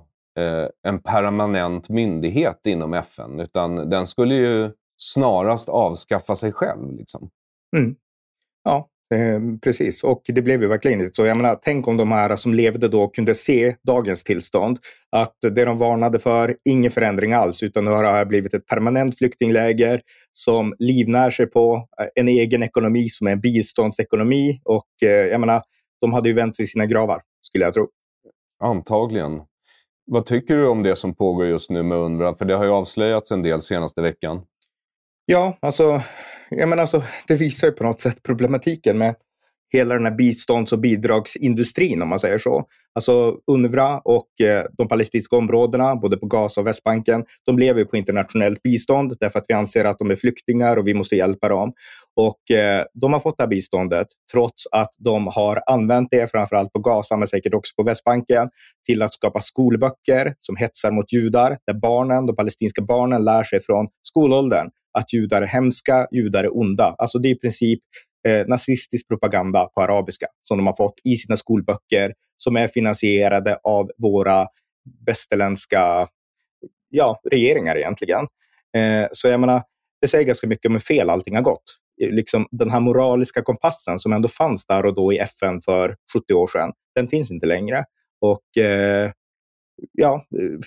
en permanent myndighet inom F N, utan den skulle ju snarast avskaffa sig själv liksom. Mm. Ja, eh, precis. Och det blev ju verkligen inte så. Jag menar, tänk om de här som levde då kunde se dagens tillstånd, att det de varnade för, ingen förändring alls, utan nu har det blivit ett permanent flyktingläger som livnär sig på en egen ekonomi som är en biståndsekonomi, och eh, jag menar, de hade ju vänt sig i sina gravar, skulle jag tro. Antagligen. Vad tycker du om det som pågår just nu med UNRWA? För det har ju avslöjats en del senaste veckan. Ja, alltså, jag menar alltså, det visar ju på något sätt problematiken med hela den här bistånds- och bidragsindustrin, om man säger så. Alltså UNRWA och eh, de palestinska områdena, både på Gaza och Västbanken, de lever ju på internationellt bistånd därför att vi anser att de är flyktingar och vi måste hjälpa dem. Och eh, de har fått det här biståndet trots att de har använt det, framförallt på Gaza men säkert också på Västbanken, till att skapa skolböcker som hetsar mot judar, där barnen, de palestinska barnen lär sig från skolåldern att judar är hemska, judar är onda. Alltså det är i princip eh, nazistisk propaganda på arabiska som de har fått i sina skolböcker, som är finansierade av våra västerländska ja, regeringar egentligen. Eh, så jag menar, det säger ganska mycket om hur fel allting har gått. Liksom den här moraliska kompassen som ändå fanns där och då i F N för sjuttio år sedan, den finns inte längre. Och eh, ja,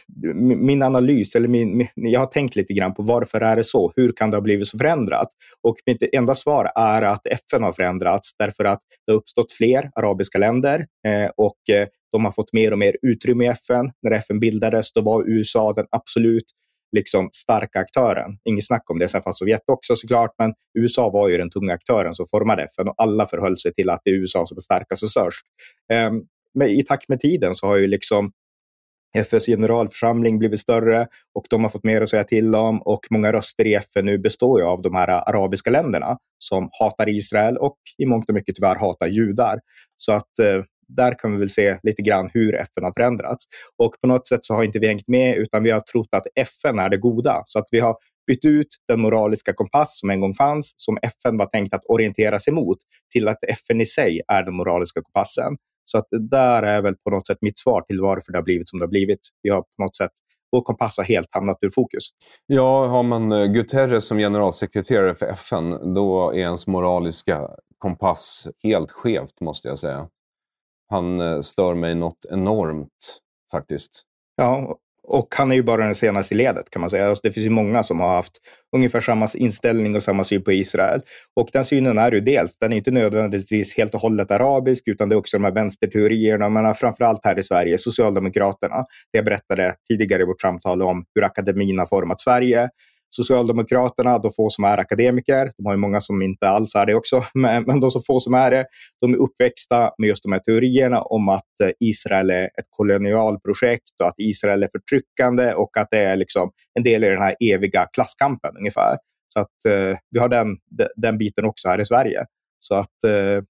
min analys, eller min, min, jag har tänkt lite grann på varför är det så, hur kan det ha blivit så förändrat? Och mitt enda svar är att F N har förändrats därför att det har uppstått fler arabiska länder eh, och eh, de har fått mer och mer utrymme i F N. När F N bildades då var U S A den absolut liksom starka aktören. Inget snack om det, sen fanns Sovjet också såklart, men U S A var ju den tunga aktören som formade F N och alla förhöll sig till att det är U S A som är starkast och störst. Eh, men i takt med tiden så har ju liksom F N:s generalförsamling blivit större och de har fått mer att säga till om, och många röster i F N nu består ju av de här arabiska länderna som hatar Israel och i mångt och mycket tyvärr hatar judar. Så att eh, där kan vi väl se lite grann hur F N har förändrats. Och på något sätt så har inte vi hängt med, utan vi har trott att F N är det goda. Så att vi har bytt ut den moraliska kompass som en gång fanns, som F N var tänkt att orientera sig mot, till att F N i sig är den moraliska kompassen. Så att det där är väl på något sätt mitt svar till varför det har blivit som det har blivit. Vi har på något sätt, vår kompass har helt hamnat ur fokus. Ja, har man Guterres som generalsekreterare för F N, då är ens moraliska kompass helt skevt, måste jag säga. Han stör mig något enormt faktiskt. Ja, Och han är ju bara den senaste i ledet kan man säga. Alltså det finns ju många som har haft ungefär samma inställning och samma syn på Israel. Och den synen är ju dels, den är inte nödvändigtvis helt och hållet arabisk, utan det är också de här vänsterteorierna. Men framförallt här i Sverige, Socialdemokraterna. Det jag berättade tidigare i vårt samtal om hur akademin har format Sverige. Socialdemokraterna, de få som är akademiker, de har ju många som inte alls är det också, men, men de så få som är det, de är uppväxta med just de här teorierna om att Israel är ett kolonialprojekt och att Israel är förtryckande och att det är liksom en del i den här eviga klasskampen ungefär. Så att eh, vi har den, den biten också här i Sverige. Så att eh,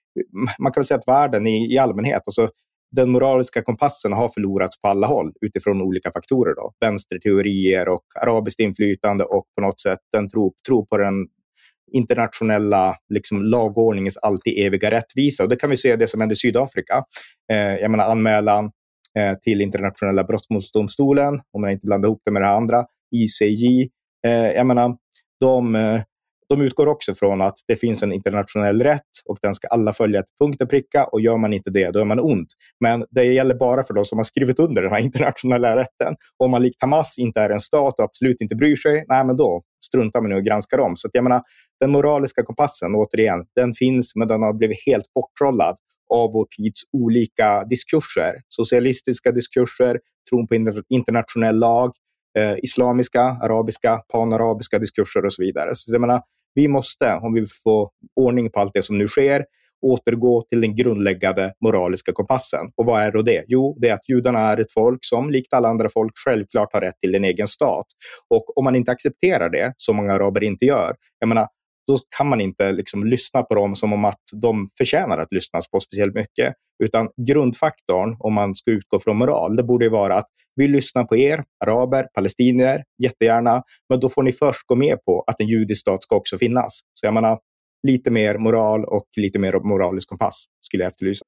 man kan väl säga att världen i, i allmänhet, alltså den moraliska kompassen har förlorats på alla håll utifrån olika faktorer då. Vänsterteorier och arabiskt inflytande och på något sätt en tro, tro på den internationella liksom, lagordningens alltid eviga rättvisa. Och det kan vi se det som hände i Sydafrika. Eh, jag menar anmälan eh, till internationella brottmålsdomstolen, om man inte blandar ihop det med det andra, I C J. Eh, jag menar, de... Eh, De utgår också från att det finns en internationell rätt och den ska alla följa till punkt och pricka, och gör man inte det, då är man ond. Men det gäller bara för de som har skrivit under den här internationella rätten. Om man likt Hamas inte är en stat och absolut inte bryr sig, nej men då struntar man nu och granskar dem. Så att jag menar, den moraliska kompassen, återigen, den finns, men den har blivit helt borttrollad av vår tids olika diskurser. Socialistiska diskurser, tron på internationell lag, eh, islamiska, arabiska, panarabiska diskurser och så vidare. Så jag menar, vi måste, om vi vill få ordning på allt det som nu sker, återgå till den grundläggande moraliska kompassen. Och vad är då det? Jo, det är att judarna är ett folk som, likt alla andra folk, självklart har rätt till en egen stat. Och om man inte accepterar det, som många araber inte gör, jag menar, då kan man inte liksom lyssna på dem som om att de förtjänar att lyssnas på speciellt mycket. Utan grundfaktorn, om man ska utgå från moral, det borde vara att vi lyssnar på er, araber, palestinier, jättegärna. Men då får ni först gå med på att en judisk stat ska också finnas. Så jag menar, lite mer moral och lite mer moralisk kompass skulle jag efterlysa.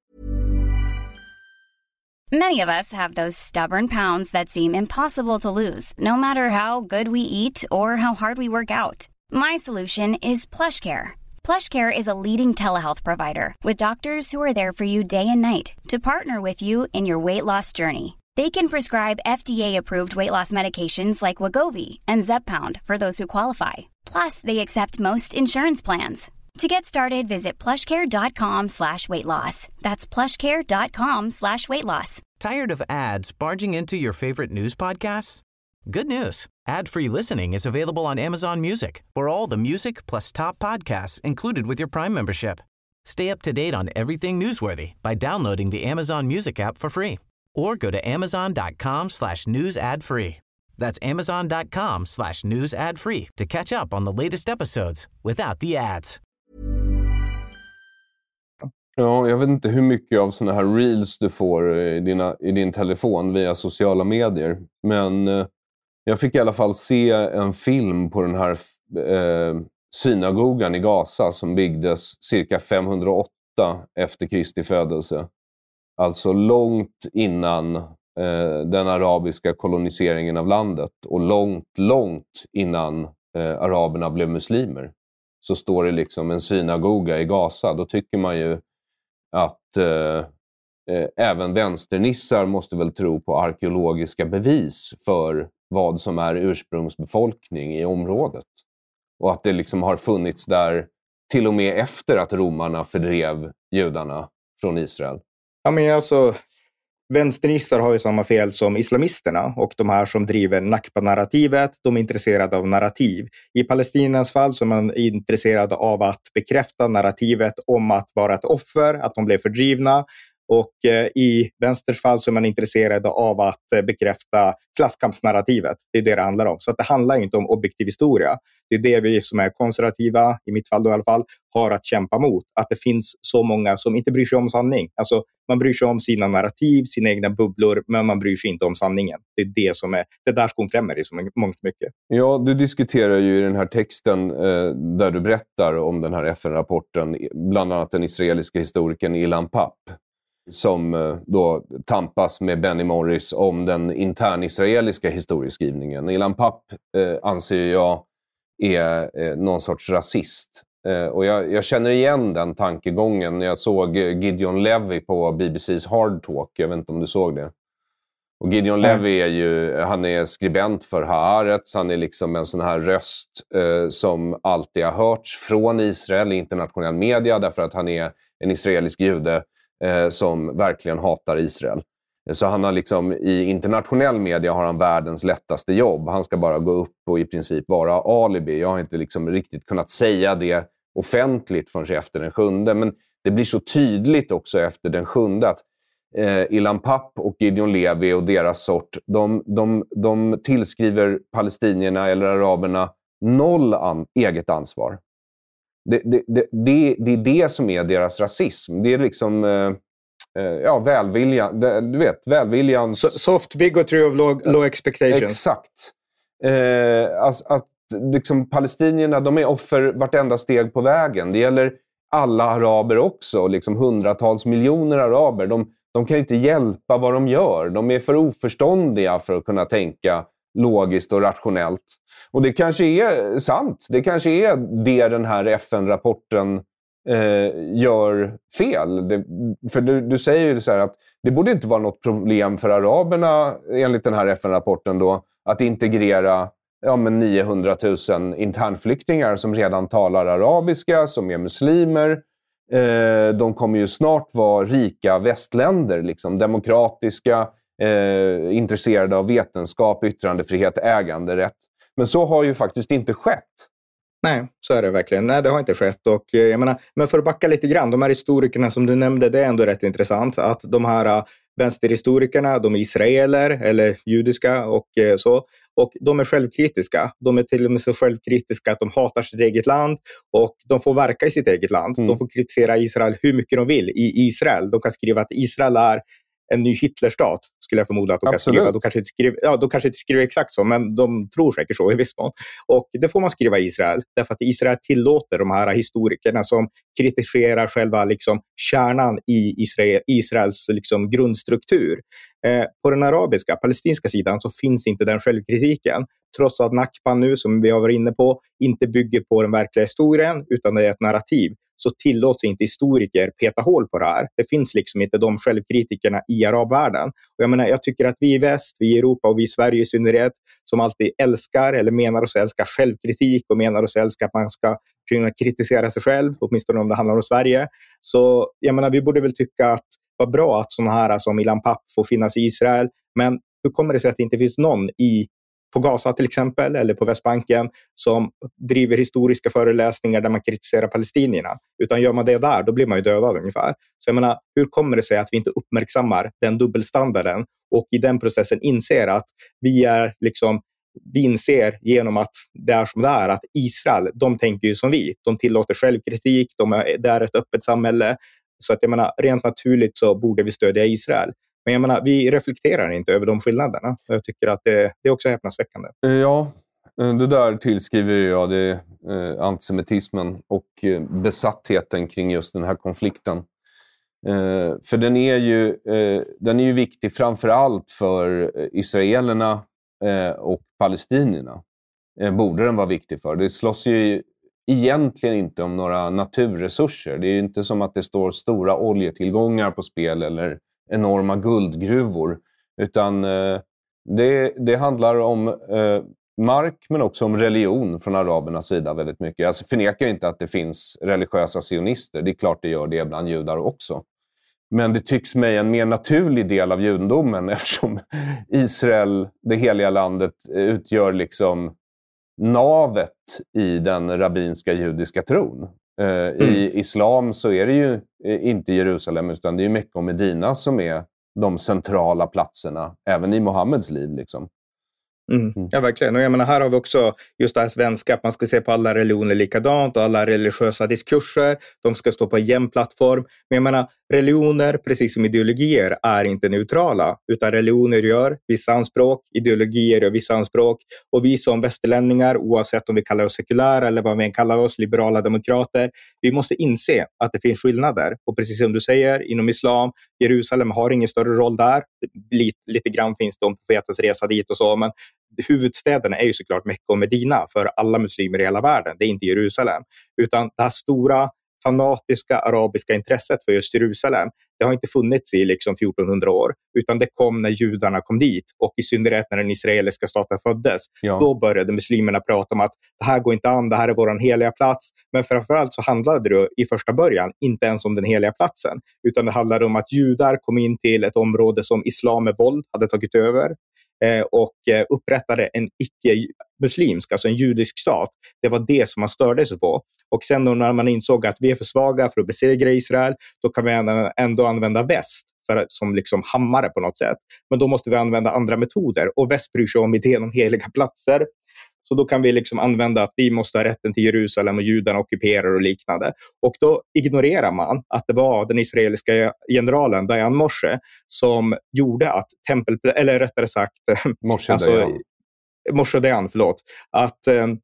Many of us have those stubborn pounds that seem impossible to lose, no matter how good we eat or how hard we work out. My solution is PlushCare. PlushCare is a leading telehealth provider with doctors who are there for you day and night to partner with you in your weight loss journey. They can prescribe F D A-approved weight loss medications like Wegovy and Zepbound for those who qualify. Plus, they accept most insurance plans. To get started, visit plushcare.com slash weight loss. That's plushcare.com slash weight loss. Tired of ads barging into your favorite news podcasts? Good news. Ad-free listening is available on Amazon Music for all the music plus top podcasts included with your Prime membership. Stay up to date on everything newsworthy by downloading the Amazon Music app for free or go to amazon.com slash news ad free. That's amazon.com slash news ad free to catch up on the latest episodes without the ads. Ja, jag vet inte hur mycket av såna här reels du får i, dina, i din telefon via sociala medier. Men eh, jag fick i alla fall se en film på den här eh, synagogan i Gaza som byggdes cirka femhundraåtta efter Kristi födelse. Alltså långt innan eh, den arabiska koloniseringen av landet och långt, långt innan eh, araberna blev muslimer. Så står det liksom en synagoga i Gaza. Då tycker man ju att eh, eh, även vänsternissar måste väl tro på arkeologiska bevis för vad som är ursprungsbefolkning i området. Och att det liksom har funnits där till och med efter att romarna fördrev judarna från Israel. Ja, men alltså, vänsternissar har ju samma fel som islamisterna, och de här som driver Nakba-narrativet, de är intresserade av narrativ. I Palestinas fall så är man intresserad av att bekräfta narrativet om att vara ett offer, att de blev fördrivna. Och eh, i vänsters fall så är man intresserad av att eh, bekräfta klasskampsnarrativet. Det är det det handlar om. Så att det handlar ju inte om objektiv historia. Det är det vi som är konservativa, i mitt fall då i alla fall, har att kämpa mot. Att det finns så många som inte bryr sig om sanning. Alltså man bryr sig om sina narrativ, sina egna bubblor, men man bryr sig inte om sanningen. Det är det som är, det där skon klämmer i så mångt mycket. Ja, du diskuterar ju i den här texten eh, där du berättar om den här F N-rapporten, bland annat den israeliska historikern Ilan Papp, som då tampas med Benny Morris om den intern-israeliska historieskrivningen. Ilan Papp eh, anser jag är eh, någon sorts rasist. Eh, och jag, jag känner igen den tankegången när jag såg Gideon Levy på B B C:s Hard Talk. Jag vet inte om du såg det. Och Gideon Levy är ju, han är skribent för Haaretz, han är liksom en sån här röst eh, som alltid har hörts från Israel i internationell media, därför att han är en israelisk jude eh, som verkligen hatar Israel. Så han har liksom, i internationell media har han världens lättaste jobb. Han ska bara gå upp och i princip vara alibi. Jag har inte liksom riktigt kunnat säga det offentligt förrän efter den sjunde, men det blir så tydligt också efter den sjunde att Eh, Ilan Papp och Gideon Levy och deras sort, de, de, de tillskriver palestinierna eller araberna noll an, eget ansvar. Det, det, det, det, det är det som är deras rasism. Det är liksom eh, eh, ja, välviljan, det, du vet, välviljans... So, soft bigotry of low, low expectations. Exakt. Eh, alltså, att liksom, palestinierna, de är offer vartenda steg på vägen. Det gäller alla araber också, liksom hundratals miljoner araber. De De kan inte hjälpa vad de gör. De är för oförståndiga för att kunna tänka logiskt och rationellt. Och det kanske är sant. Det kanske är det den här F N-rapporten eh, gör fel. Det, för du, du säger ju så här att det borde inte vara något problem för araberna enligt den här F N-rapporten då att integrera ja, men niohundratusen internflyktingar som redan talar arabiska, som är muslimer. De kommer ju snart vara rika västländer, liksom, demokratiska, eh, intresserade av vetenskap, yttrandefrihet, äganderätt. Men så har ju faktiskt inte skett. Nej, så är det verkligen. Nej, det har inte skett. Och, jag menar, men för att backa lite grann, de här historikerna som du nämnde, det är ändå rätt intressant att de här uh, vänsterhistorikerna, de är israeler eller judiska och uh, så. Och de är självkritiska. De är till och med så självkritiska att de hatar sitt eget land och de får verka i sitt eget land. Mm. De får kritisera Israel hur mycket de vill i Israel. De kan skriva att Israel är en ny Hitlerstat, skulle jag förmoda att de kan skriva. De kanske, inte skriver, ja, de kanske inte skriver exakt så, men de tror säkert så i viss mån. Och det får man skriva i Israel, därför att Israel tillåter de här historikerna som kritiserar själva liksom, kärnan i Israel, Israels liksom, grundstruktur. Eh, på den arabiska, palestinska sidan så finns inte den självkritiken. Trots att Nakba nu, som vi har varit inne på, inte bygger på den verkliga historien, utan det är ett narrativ, så tillåts inte historiker peta hål på det här. Det finns liksom inte de självkritikerna i arabvärlden. Och jag menar, jag tycker att vi i väst, vi i Europa och vi i Sverige i synnerhet, som alltid älskar eller menar oss älska självkritik och menar oss älska att man ska kunna kritisera sig själv, åtminstone om det handlar om Sverige. Så jag menar, vi borde väl tycka att det var bra att sådana här som Ilan Papp får finnas i Israel. Men hur kommer det sig att det inte finns någon i på Gaza till exempel, eller på Västbanken, som driver historiska föreläsningar där man kritiserar palestinierna? Utan gör man det där, då blir man ju dödad ungefär. Så jag menar, hur kommer det sig att vi inte uppmärksammar den dubbelstandarden och i den processen inser att vi är liksom, vi inser genom att det är som det är, att Israel, de tänker ju som vi. De tillåter självkritik, de är, det är ett öppet samhälle. Så att jag menar, rent naturligt så borde vi stödja Israel. Men jag menar, vi reflekterar inte över de skillnaderna. Jag tycker att det, det är också häpnadsväckande. Ja, det där tillskriver jag det, eh, antisemitismen och eh, besattheten kring just den här konflikten. Eh, för den är, ju, eh, den är ju viktig framförallt för israelerna eh, och palestinierna. Eh, borde den vara viktig för. Det slåss ju egentligen inte om några naturresurser. Det är ju inte som att det står stora oljetillgångar på spel eller enorma guldgruvor, utan eh, det, det handlar om eh, mark men också om religion från arabernas sida väldigt mycket. Jag förnekar inte att det finns religiösa sionister, det är klart det gör det bland judar också. Men det tycks mig en mer naturlig del av judendomen eftersom Israel, det heliga landet, utgör liksom navet i den rabbinska judiska tron. Mm. I islam så är det ju inte Jerusalem utan det är Mekka och Medina som är de centrala platserna även i Mohammeds liv liksom. Mm. Ja, verkligen. Och jag menar, här har vi också just det här svenska, att man ska se på alla religioner likadant och alla religiösa diskurser, de ska stå på en jämn plattform. Men jag menar, religioner, precis som ideologier, är inte neutrala, utan religioner gör vissa anspråk, ideologier gör vissa anspråk, och vi som västerlänningar, oavsett om vi kallar oss sekulära eller vad vi kallar oss, liberala demokrater, vi måste inse att det finns skillnader. Och precis som du säger, inom islam, Jerusalem har ingen större roll där. Lite, lite grann finns det om profetens resa dit och så, men huvudstäderna är ju såklart Mekka och Medina för alla muslimer i hela världen. Det är inte Jerusalem. Utan det här stora fanatiska arabiska intresset för just Jerusalem, det har inte funnits i liksom fjortonhundra år, utan det kom när judarna kom dit, och i synnerhet när den israeliska staten föddes. Ja. Då började muslimerna prata om att det här går inte an, det här är vår heliga plats. Men framförallt så handlade det i första början inte ens om den heliga platsen, utan det handlade om att judar kom in till ett område som islam med våld hade tagit över eh, och eh, upprättade en icke-muslimsk, alltså en judisk stat. Det var det som man störde sig på. Och sen då när man insåg att vi är för svaga för att besegra Israel, då kan vi ändå använda väst för att, som liksom hammare på något sätt. Men då måste vi använda andra metoder, och väst bryr sig om idén om heliga platser. Så då kan vi liksom använda att vi måste ha rätten till Jerusalem och judarna ockuperar och liknande. Och då ignorerar man att det var den israeliska generalen Dayan Moshe som gjorde att tempel, eller rättare sagt Moshe alltså, Dayan. Moshe Dayan, förlåt. Att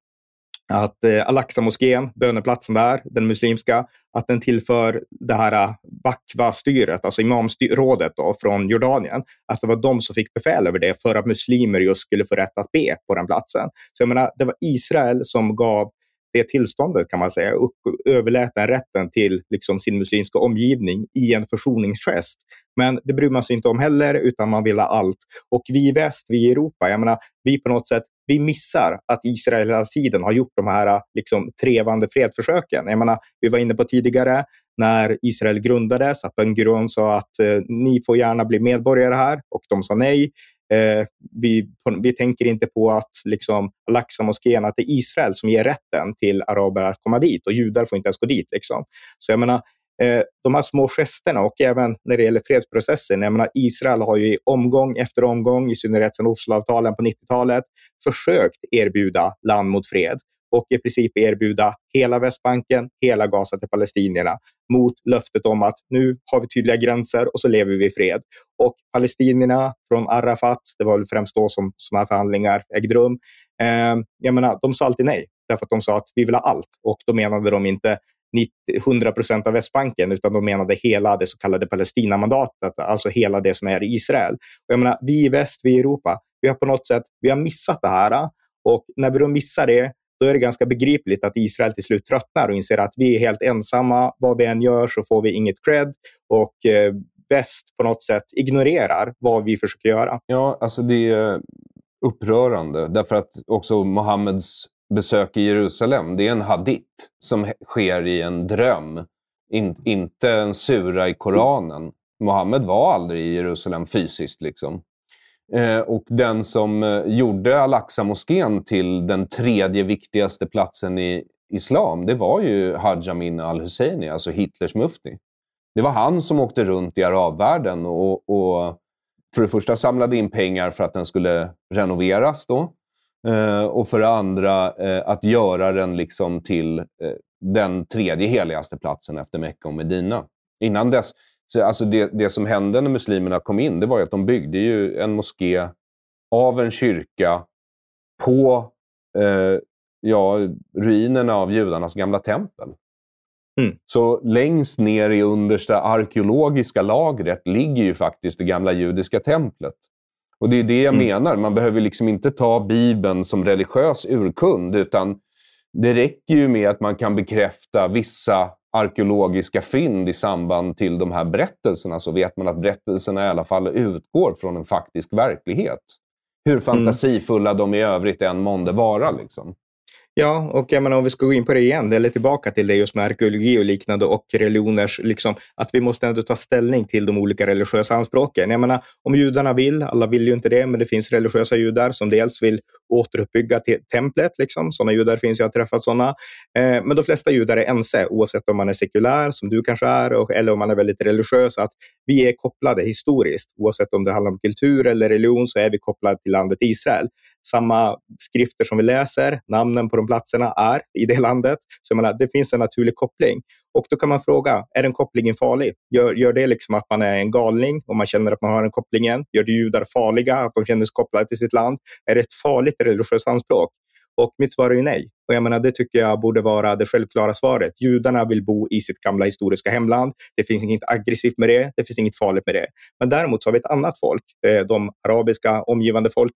att eh, Al-Aqsa-moskén, böneplatsen där, den muslimska, att den tillför det här Vakva-styret, alltså imamrådet då, från Jordanien, att det var de som fick befäl över det för att muslimer just skulle få rätt att be på den platsen. Så jag menar, det var Israel som gav det tillståndet, kan man säga, och överlät den rätten till liksom sin muslimska omgivning i en försoningsgest. Men det bryr man sig inte om heller, utan man vill ha allt. Och vi i väst, vi i Europa, jag menar, vi på något sätt, vi missar att Israel hela tiden har gjort de här liksom trevande fredsförsöken. Jag menar, vi var inne på tidigare när Israel grundades att Ben Gurion sa att eh, ni får gärna bli medborgare här, och de sa nej. Eh, vi, vi tänker inte på att liksom Al-Aqsa-moskén, att det är Israel som ger rätten till araber att komma dit, och judar får inte ens gå dit liksom. Så jag menar, eh, de här små gesterna, och även när det gäller fredsprocessen, jag menar, Israel har ju i omgång efter omgång, i synnerhet sedan Osloavtalen på nittiotalet, försökt erbjuda land mot fred, och i princip erbjuda hela Västbanken, hela Gaza till palestinierna, mot löftet om att nu har vi tydliga gränser och så lever vi i fred. Och palestinierna från Arafat, det var väl främst då som sådana här förhandlingar ägde rum, eh, jag menar, de sa alltid nej, därför att de sa att vi vill ha allt, och då menade de inte hundra procent av Västbanken, utan de menade hela det så kallade Palestinamandatet, alltså hela det som är Israel. Och jag menar, vi i väst, vi i Europa, vi har på något sätt, vi har missat det här, och när vi då missar det, då är det ganska begripligt att Israel till slut tröttnar och inser att vi är helt ensamma, vad vi än gör så får vi inget cred, och eh, väst på något sätt ignorerar vad vi försöker göra. Ja, alltså det är upprörande, därför att också Mohammeds besök i Jerusalem, det är en hadith som sker i en dröm, In, inte en sura i Koranen. Mohammed var aldrig i Jerusalem fysiskt liksom. Eh, och den som eh, gjorde Al-Aqsa-moskén till den tredje viktigaste platsen i islam, det var ju Haj Amin al-Husseini, alltså Hitlers mufti. Det var han som åkte runt i arabvärlden och, och för det första samlade in pengar för att den skulle renoveras då. Eh, och för det andra eh, att göra den liksom till eh, den tredje heligaste platsen efter Mekka och Medina. Innan dess, så, alltså det, det som hände när muslimerna kom in, det var ju att de byggde ju en moské av en kyrka på eh, ja, ruinerna av judarnas gamla tempel. Mm. Så längst ner i understa arkeologiska lagret ligger ju faktiskt det gamla judiska templet. Och det är det jag mm. menar. Man behöver liksom inte ta Bibeln som religiös urkund, utan det räcker ju med att man kan bekräfta vissa arkeologiska fynd i samband till de här berättelserna, så vet man att berättelserna i alla fall utgår från en faktisk verklighet. Hur fantasifulla mm. de i övrigt än månde vara liksom. Ja, och jag menar, om vi ska gå in på det igen, eller tillbaka till det just med arkeologi och liknande och religioners, liksom, att vi måste ändå ta ställning till de olika religiösa anspråken. Jag menar, om judarna vill, alla vill ju inte det, men det finns religiösa judar som dels vill återuppbygga te- templet, liksom. Sådana judar finns, jag har träffat sådana. Eh, men de flesta judar är ense, oavsett om man är sekulär, som du kanske är, och, eller om man är väldigt religiös, att vi är kopplade historiskt, oavsett om det handlar om kultur eller religion, så är vi kopplade till landet Israel. Samma skrifter som vi läser, namnen på de platserna är i det landet. Så jag menar, det finns en naturlig koppling. Och då kan man fråga, är den kopplingen farlig? Gör, gör det liksom att man är en galning och man känner att man har den kopplingen? Gör det judar farliga, att de känner sig kopplade till sitt land? Är det ett farligt religiöst anspråk? Och mitt svar är ju nej. Och jag menar, det tycker jag borde vara det självklara svaret. Judarna vill bo i sitt gamla historiska hemland. Det finns inget aggressivt med det. Det finns inget farligt med det. Men däremot så har vi ett annat folk. De arabiska omgivande folken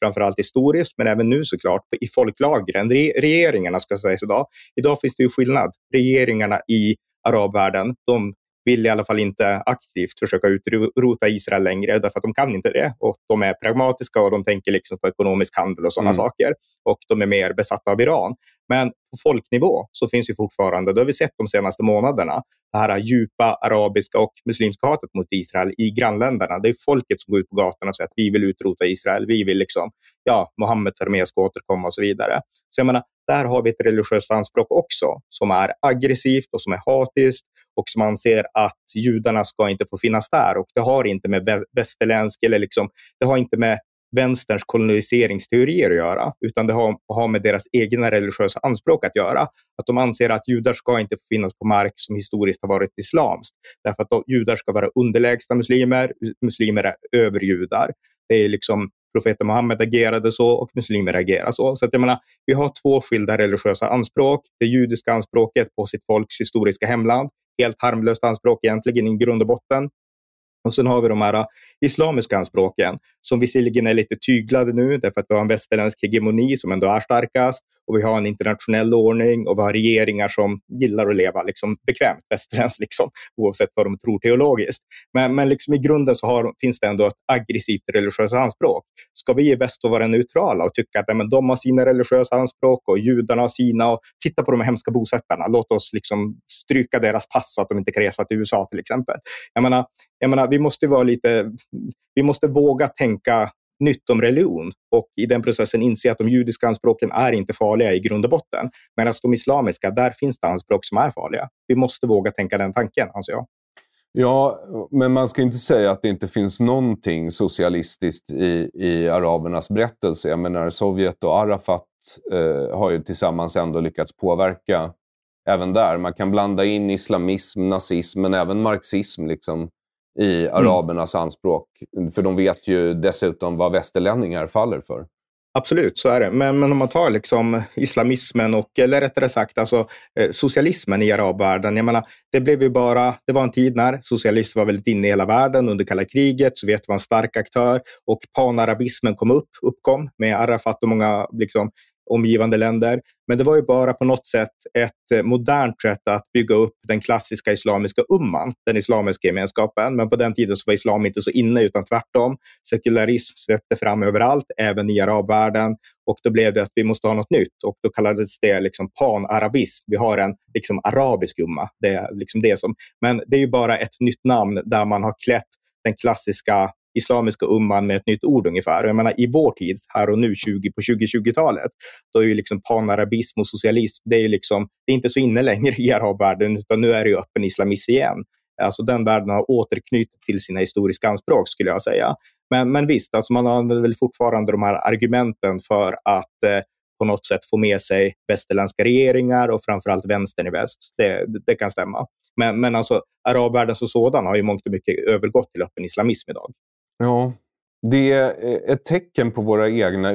framförallt historiskt, men även nu såklart i folklagren, re- regeringarna ska sägas idag. Idag finns det ju skillnad. Regeringarna i arabvärlden, de vill i alla fall inte aktivt försöka utrota Israel längre, därför att de kan inte det. Och de är pragmatiska och de tänker liksom på ekonomisk handel och sådana mm. saker. Och de är mer besatta av Iran. Men på folknivå så finns ju fortfarande, det har vi sett de senaste månaderna, det här djupa arabiska och muslimska hatet mot Israel i grannländerna. Det är folket som går ut på gatorna och säger att vi vill utrota Israel. Vi vill liksom, ja, Mohammeds armé ska återkomma och så vidare. Så jag menar, där har vi ett religiöst anspråk också som är aggressivt och som är hatiskt och som anser att judarna ska inte få finnas där. Och det har inte med västerländsk eller liksom, det har inte med vänsterns koloniseringsteorier att göra, utan det har, har med deras egna religiösa anspråk att göra. Att de anser att judar ska inte få finnas på mark som historiskt har varit islamskt. Därför att de, judar ska vara underlägsna muslimer, muslimer är överjudar. Det är liksom profeten Mohammed agerade så och muslimer agerar så. Så att jag menar, vi har två skilda religiösa anspråk. Det judiska anspråket på sitt folks historiska hemland. Helt harmlöst anspråk egentligen i grund och botten. Och sen har vi de här islamiska anspråken som visserligen är lite tyglade nu därför att vi har en västerländsk hegemoni som ändå är starkast och vi har en internationell ordning och vi har regeringar som gillar att leva liksom bekvämt västerländskt liksom, oavsett vad de tror teologiskt. Men, men liksom i grunden så har, finns det ändå ett aggressivt religiöst anspråk. Ska vi i väst vara neutrala och tycka att ja, men de har sina religiösa anspråk och judarna har sina och titta på de hemska bosättarna, låt oss liksom stryka deras pass så att de inte kan resa till U S A till exempel. Jag menar, jag menar vi måste vara lite, vi måste våga tänka nytt om religion och i den processen inse att de judiska anspråken är inte farliga i grund och botten. Medan de islamiska, där finns det anspråk som är farliga. Vi måste våga tänka den tanken, anser jag. Ja, men man ska inte säga att det inte finns någonting socialistiskt i, i arabernas berättelse. Jag menar, Sovjet och Arafat eh, har ju tillsammans ändå lyckats påverka även där. Man kan blanda in islamism, nazism, men även marxism liksom i arabernas mm. anspråk. För de vet ju dessutom vad västerlänningar faller för. Absolut, så är det. Men, men om man tar liksom islamismen och, eller rättare sagt alltså, eh, socialismen i arabvärlden. Jag menar, det blev ju bara, det var en tid när socialism var väldigt inne i hela världen under kalla kriget. Sovjet var en stark aktör och panarabismen kom upp, uppkom med Arafat och många liksom omgivande länder. Men det var ju bara på något sätt ett modernt sätt att bygga upp den klassiska islamiska umman, den islamiska gemenskapen. Men på den tiden så var islam inte så inne utan tvärtom. Sekularism svepte fram överallt, även i arabvärlden. Och då blev det att vi måste ha något nytt. Och då kallades det liksom panarabism. Vi har en liksom arabisk umma. Det är liksom det som, men det är ju bara ett nytt namn där man har klätt den klassiska islamiska umman med ett nytt ord ungefär. Jag menar, i vår tid, här och nu tjugo på tjugo-tjugotalet, då är ju liksom panarabism och socialism, det är ju liksom, det är inte så inne längre i arabvärlden, utan nu är det ju öppen islamism igen. Alltså den världen har återknutit till sina historiska anspråk, skulle jag säga. Men, men visst, alltså man har väl fortfarande de här argumenten för att eh, på något sätt få med sig västerländska regeringar och framförallt vänstern i väst. Det, det kan stämma. Men, men alltså arabvärlden som sådan har ju mångt och mycket övergått till öppen islamism idag. Ja, det är ett tecken på våra egna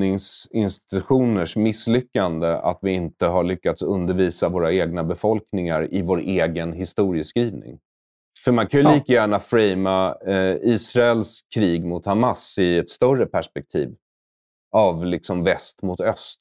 utbildningsinstitutioners misslyckande att vi inte har lyckats undervisa våra egna befolkningar i vår egen historieskrivning. För man kan ju ja. lika gärna framea eh, Israels krig mot Hamas i ett större perspektiv av liksom väst mot öst.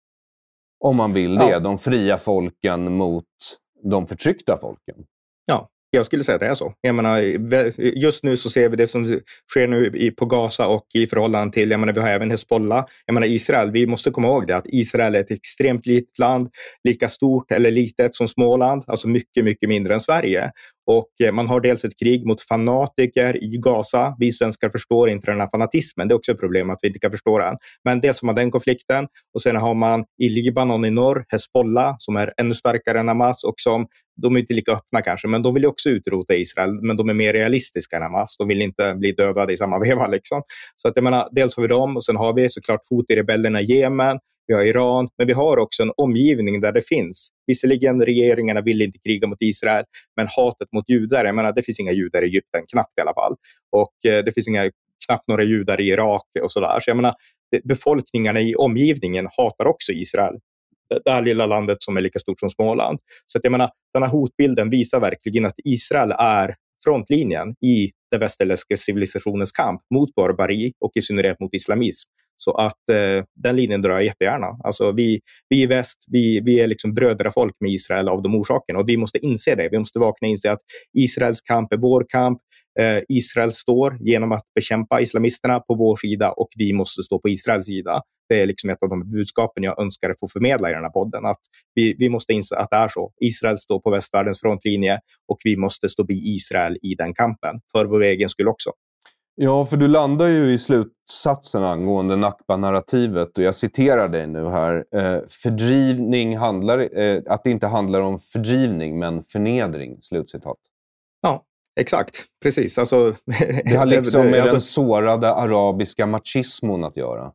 Om man vill det, ja. de fria folken mot de förtryckta folken. Ja. Jag skulle säga att det är så. Jag menar, just nu så ser vi det som sker nu på Gaza och i förhållande till, jag menar, vi har även Hezbollah. Jag menar, Israel, vi måste komma ihåg det att Israel är ett extremt litet land, lika stort eller litet som Småland, alltså mycket, mycket mindre än Sverige. Och man har dels ett krig mot fanatiker i Gaza. Vi svenskar förstår inte den här fanatismen. Det är också ett problem att vi inte kan förstå den. Men dels har man den konflikten. Och sen har man i Libanon i norr Hezbollah som är ännu starkare än Hamas. Och som, de är inte lika öppna kanske, men de vill också utrota Israel. Men de är mer realistiska än Hamas. De vill inte bli dödade i samma veva liksom. Så att jag menar, dels har vi dem och sen har vi såklart Houthi-rebellerna i Jemen. Vi har Iran, men vi har också en omgivning där det finns. Visserligen regeringarna vill inte kriga mot Israel, men hatet mot judar, jag menar, det finns inga judar i Egypten, knappt i alla fall. Och eh, det finns inga, knappt några judar i Irak och sådär. Så jag menar, det, befolkningarna i omgivningen hatar också Israel. Det, det här lilla landet som är lika stort som Småland. Så att jag menar, den här hotbilden visar verkligen att Israel är frontlinjen i den västerländska civilisationens kamp mot barbari och i synnerhet mot islamism. Så att eh, den linjen drar jag jättegärna. Alltså vi, vi i väst, vi, vi är liksom brödrafolk med Israel av de orsakerna. Och vi måste inse det. Vi måste vakna och inse att Israels kamp är vår kamp. Eh, Israel står genom att bekämpa islamisterna på vår sida och vi måste stå på Israels sida. Det är liksom ett av de budskapen jag önskar få förmedla i den här podden. Att vi, vi måste inse att det är så. Israel står på västvärldens frontlinje och vi måste stå vid Israel i den kampen. För vår egen skull också. Ja, för du landar ju i slutsatsen angående Nakba-narrativet och jag citerar dig nu här. Eh, fördrivning handlar, eh, att det inte handlar om fördrivning men förnedring, slutcitat. Ja, exakt. Precis. Alltså, det har liksom med alltså, den sårade arabiska machismon att göra.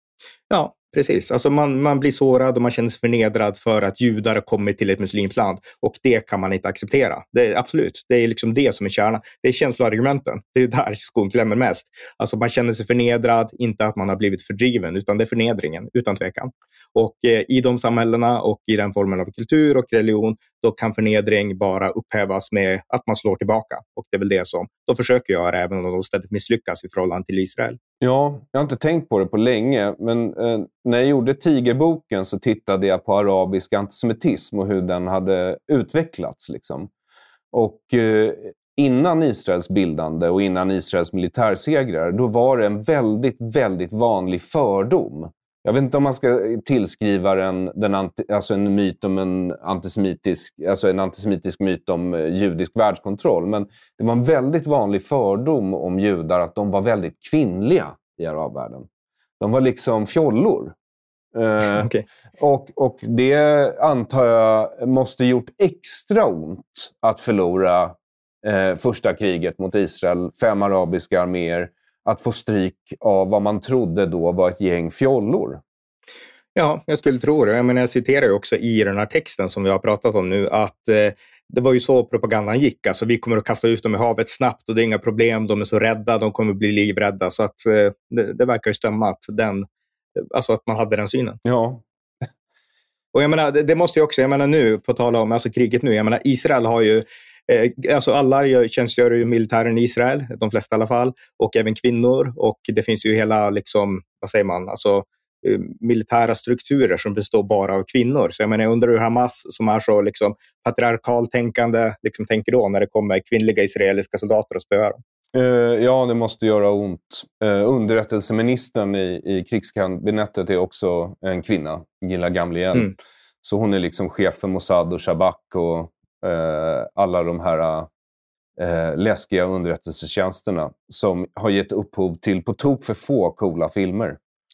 Ja, precis. Alltså man, man blir sårad och man känner sig förnedrad för att judar har kommit till ett muslimskt land. Och det kan man inte acceptera. Det är absolut. Det är liksom det som är kärnan. Det är känsloargumenten. Det är där skon klämmer mest. Alltså man känner sig förnedrad, inte att man har blivit fördriven, utan det är förnedringen, utan tvekan. Och eh, i de samhällena och i den formen av kultur och religion, då kan förnedring bara upphävas med att man slår tillbaka. Och det är väl det som de försöker göra, även om de ständigt misslyckas i förhållande till Israel. Ja, jag har inte tänkt på det på länge, men eh, när jag gjorde Tigerboken så tittade jag på arabisk antisemitism och hur den hade utvecklats. Liksom. Och eh, innan Israels bildande och innan Israels militärsegrar, då var det en väldigt, väldigt vanlig fördom. Jag vet inte om man ska tillskriva den, den anti, alltså en myt om en antisemitisk, alltså en antisemitisk myt om judisk världskontroll. Men det var en väldigt vanlig fördom om judar att de var väldigt kvinnliga i arabvärlden. De var liksom fjollor. Eh, okay. och, och det antar jag måste gjort extra ont att förlora eh, första kriget mot Israel, fem arabiska arméer. Att få stryk av vad man trodde då var ett gäng fjollor. Ja, jag skulle tro det. Jag, menar, jag citerar ju också i den här texten som vi har pratat om nu att eh, det var ju så propagandan gick. Alltså vi kommer att kasta ut dem i havet snabbt och det är inga problem. De är så rädda, de kommer att bli livrädda. Så att eh, det, det verkar ju stämma att, den, alltså att man hade den synen. Ja. Och jag menar, det, det måste ju också, jag menar nu, på tala om alltså kriget nu. Jag menar, Israel har ju Alltså alla gör, tjänstgör ju militären i Israel, de flesta i alla fall, och även kvinnor. Och det finns ju hela, liksom, vad säger man, alltså militära strukturer som består bara av kvinnor. Så jag menar, jag undrar hur Hamas, som är så liksom patriarkaltänkande, liksom tänker då när det kommer kvinnliga israeliska soldater och spöar dem. Uh, ja, det måste göra ont. Uh, underrättelseministern i, i krigskabinettet är också en kvinna, Gilla Gamliel. Mm. Så hon är liksom chef för Mossad och Shabak och Uh, alla de här uh, läskiga underrättelsetjänsterna som har gett upphov till på tok för få coola filmer.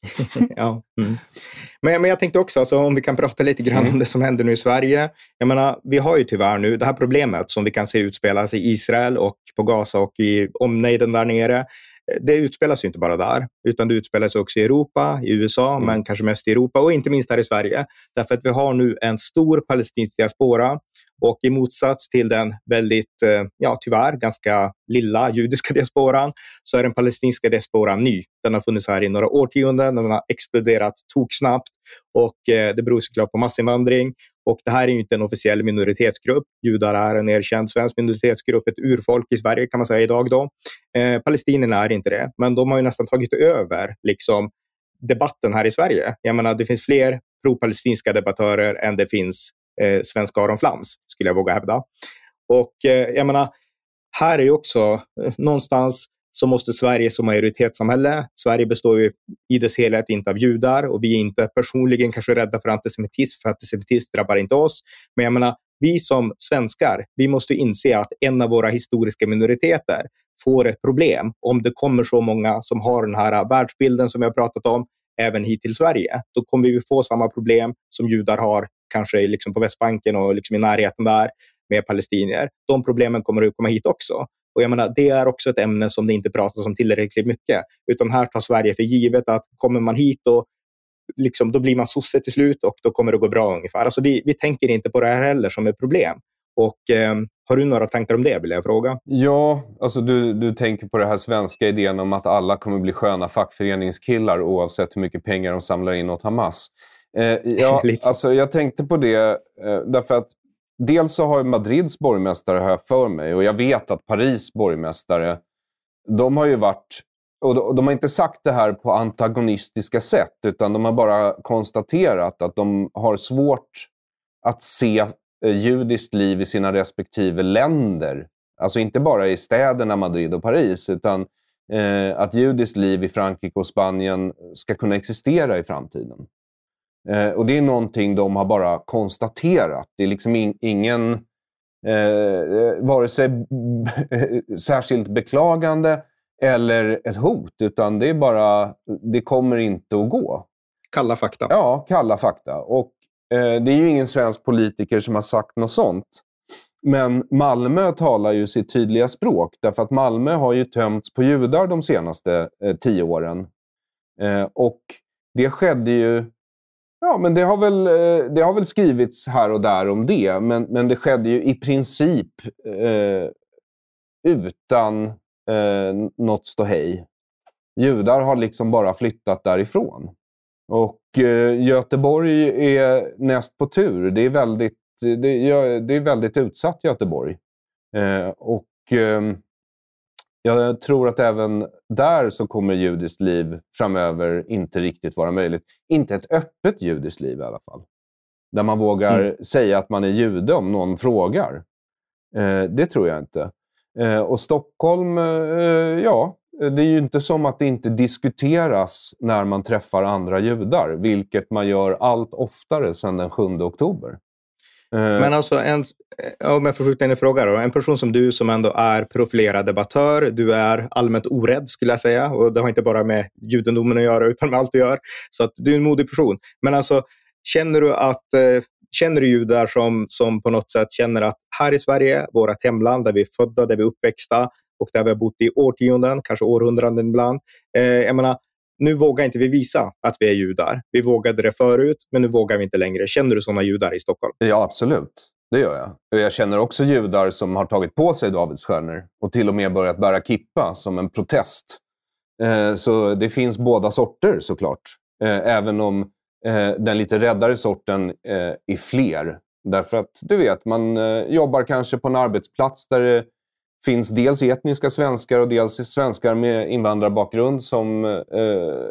ja. Mm. Men, men jag tänkte också, alltså, om vi kan prata lite grann mm. om det som händer nu i Sverige. Jag menar, vi har ju tyvärr nu det här problemet som vi kan se utspelas i Israel och på Gaza och i omnejden där nere. Det utspelas ju inte bara där, utan det utspelas också i Europa, i U S A, mm. men kanske mest i Europa och inte minst här i Sverige. Därför att vi har nu en stor palestinsk diaspora och i motsats till den väldigt, ja tyvärr, ganska lilla judiska diasporan så är den palestinska diasporan ny. Den har funnits här i några årtionden, den har exploderat toksnabbt och det beror såklart på massinvandring. Och det här är ju inte en officiell minoritetsgrupp. Judar är en erkänd svensk minoritetsgrupp, ett urfolk i Sverige kan man säga idag då. Eh, palestinierna är inte det, men de har ju nästan tagit över liksom, debatten här i Sverige. Jag menar, det finns fler pro-palestinska debattörer än det finns eh, svenska Aron Flams, skulle jag våga hävda. Och eh, jag menar, här är ju också eh, någonstans så måste Sverige som majoritetssamhälle, Sverige består ju i dess helhet inte av judar och vi är inte personligen kanske rädda för antisemitism, för antisemitism drabbar inte oss. Men jag menar, vi som svenskar, vi måste inse att en av våra historiska minoriteter får ett problem om det kommer så många som har den här världsbilden som jag har pratat om även hit till Sverige. Då kommer vi få samma problem som judar har kanske liksom på Västbanken och liksom i närheten där med palestinier. De problemen kommer att komma hit också. Och jag menar, det är också ett ämne som det inte pratas om tillräckligt mycket. Utan här tar Sverige för givet att kommer man hit och liksom, då blir man sosse till slut och då kommer det gå bra ungefär. Alltså vi, vi tänker inte på det här heller som ett problem. Och eh, har du några tankar om det, vill jag fråga? Ja, alltså du, du tänker på det här svenska idén om att alla kommer bli sköna fackföreningskillar oavsett hur mycket pengar de samlar in åt Hamas. Eh, ja, alltså jag tänkte på det eh, därför att dels så har Madrids borgmästare här för mig och jag vet att Paris borgmästare, de har ju varit och de, de har inte sagt det här på antagonistiska sätt, utan de har bara konstaterat att de har svårt att se eh, judiskt liv i sina respektive länder. Alltså inte bara i städerna Madrid och Paris, utan eh, att judiskt liv i Frankrike och Spanien ska kunna existera i framtiden. Eh, och det är någonting de har bara konstaterat. Det är liksom in, ingen eh, vare sig b- särskilt beklagande eller ett hot, utan det är bara, det kommer inte att gå. Kalla fakta. Ja, kalla fakta. Och eh, det är ju ingen svensk politiker som har sagt något sånt. Men Malmö talar ju sitt tydliga språk, därför att Malmö har ju tömts på judar de senaste eh, tio åren. Eh, och det skedde ju, ja men det har väl, eh, det har väl skrivits här och där om det, men, men det skedde ju i princip eh, utan eh, något ståhej. Judar har liksom bara flyttat därifrån. Och eh, Göteborg är näst på tur. Det är väldigt, det, ja, det är väldigt utsatt Göteborg. Eh, och eh, jag tror att även där så kommer judiskt liv framöver inte riktigt vara möjligt. Inte ett öppet judiskt liv i alla fall. Där man vågar mm. säga att man är jude om någon frågar. Eh, det tror jag inte. Eh, och Stockholm, eh, ja, det är ju inte som att det inte diskuteras när man träffar andra judar, vilket man gör allt oftare sedan den sjunde oktober. Men alltså, en, om jag får skjuta in en fråga då. En person som du som ändå är profilerad debattör, du är allmänt orädd skulle jag säga, och det har inte bara med judendomen att göra utan med allt du gör, så att du är en modig person. Men alltså, känner du att känner du judar som, som på något sätt känner att här i Sverige, vårt hemland där vi är födda, där vi är uppväxta och där vi har bott i årtionden, kanske århundraden ibland, eh, jag menar, nu vågar inte vi visa att vi är judar. Vi vågade det förut, men nu vågar vi inte längre. Känner du sådana judar i Stockholm? Ja, absolut. Det gör jag. Och jag känner också judar som har tagit på sig Davidsstjärnor och till och med börjat bära kippa som en protest. Eh, så det finns båda sorter såklart. Eh, även om eh, den lite räddare sorten eh, är fler. Därför att du vet, man eh, jobbar kanske på en arbetsplats där det finns dels etniska svenskar och dels svenskar med invandrarbakgrund som eh,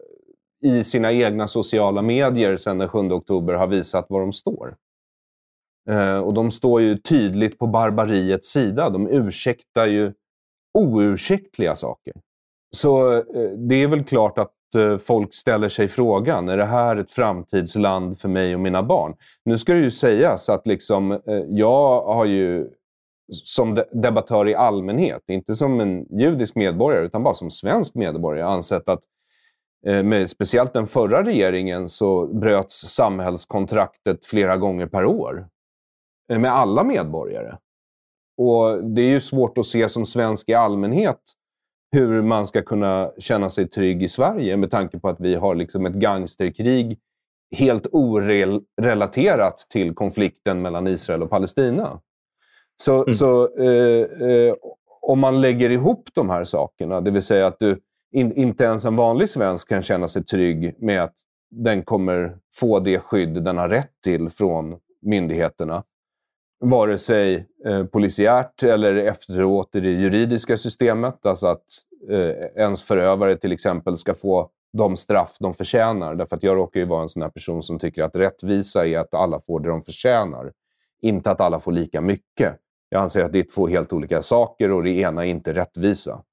i sina egna sociala medier sedan den sjunde oktober har visat var de står. Eh, och de står ju tydligt på barbariets sida. De ursäktar ju oursäktliga saker. Så eh, det är väl klart att eh, folk ställer sig frågan, är det här ett framtidsland för mig och mina barn? Nu ska det ju sägas att liksom, eh, jag har ju som debattör i allmänhet, inte som en judisk medborgare utan bara som svensk medborgare, ansett att eh, med speciellt den förra regeringen så bröts samhällskontraktet flera gånger per år eh, med alla medborgare. Och det är ju svårt att se som svensk i allmänhet hur man ska kunna känna sig trygg i Sverige med tanke på att vi har liksom ett gangsterkrig helt orelaterat till konflikten mellan Israel och Palestina. Så, mm. så eh, eh, om man lägger ihop de här sakerna, det vill säga att du in, inte ens en vanlig svensk kan känna sig trygg med att den kommer få det skydd den har rätt till från myndigheterna. Vare sig eh, polisiärt eller efteråt i det juridiska systemet. Alltså att eh, ens förövare till exempel ska få de straff de förtjänar. Därför att jag råkar ju vara en sån här person som tycker att rättvisa är att alla får det de förtjänar. Inte att alla får lika mycket. Jag anser att det är två helt olika saker och det ena är inte rättvisa.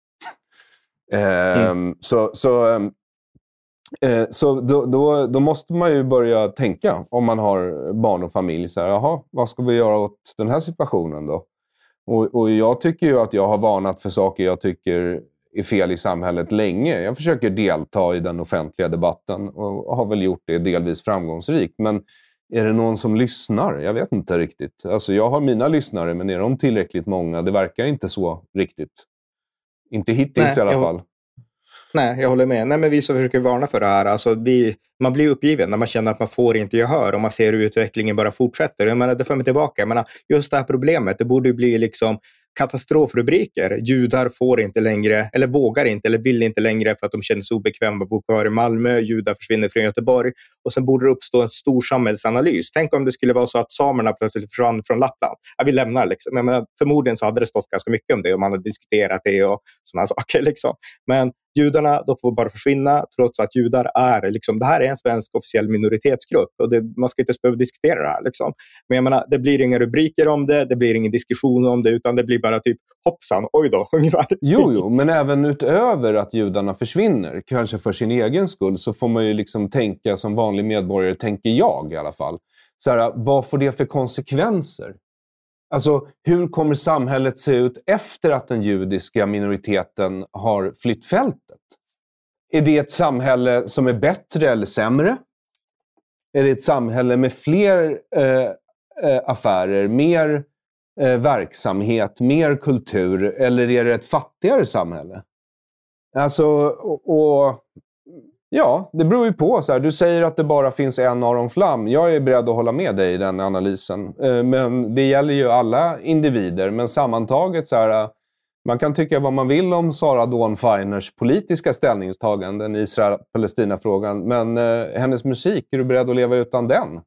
Mm. Um, så så, um, uh, så då, då, då måste man ju börja tänka om man har barn och familj. Så här, jaha, vad ska vi göra åt den här situationen då? Och, och jag tycker ju att jag har varnat för saker jag tycker är fel i samhället länge. Jag försöker delta i den offentliga debatten och har väl gjort det delvis framgångsrikt. Men är det någon som lyssnar? Jag vet inte riktigt. Alltså jag har mina lyssnare, men är de tillräckligt många? Det verkar inte så riktigt. Inte hittills Nej, i alla jag, fall. Nej, jag håller med. Nej, men vi som försöker varna för det här. Alltså vi, man blir uppgiven när man känner att man får inte gehör och man ser hur utvecklingen bara fortsätter. Jag menar, det för mig tillbaka. Jag menar, just det här problemet, det borde ju bli liksom katastrofrubriker. Judar får inte längre, eller vågar inte, eller vill inte längre för att de känner sig obekväma att bo kvar i Malmö. Judar försvinner från Göteborg. Och sen borde det uppstå en stor samhällsanalys. Tänk om det skulle vara så att samerna plötsligt försvann från Lappland. Ja, vi lämnar liksom. Men, men förmodligen så hade det stått ganska mycket om det och man hade diskuterat det och sådana saker liksom. Men judarna, de får bara försvinna trots att judar är, liksom, det här är en svensk officiell minoritetsgrupp och det, man ska inte behöva diskutera det här. Liksom. Men jag menar, det blir inga rubriker om det, det blir ingen diskussion om det, utan det blir bara typ hoppsan, oj då, ungefär. Jo, jo, men även utöver att judarna försvinner, kanske för sin egen skull, så får man ju liksom tänka som vanlig medborgare, tänker jag i alla fall. Så här, vad får det för konsekvenser? Alltså, hur kommer samhället se ut efter att den judiska minoriteten har flytt fältet? Är det ett samhälle som är bättre eller sämre? Är det ett samhälle med fler eh, affärer, mer eh, verksamhet, mer kultur? Eller är det ett fattigare samhälle? Alltså, och... och ja, det beror ju på. Så här. Du säger att det bara finns en Aron Flam. Jag är beredd att hålla med dig i den analysen. Men det gäller ju alla individer. Men sammantaget så här, man kan tycka vad man vill om Sara Dawn Finers politiska ställningstaganden i Israel-Palestina-frågan. Men eh, hennes musik, är du beredd att leva utan den?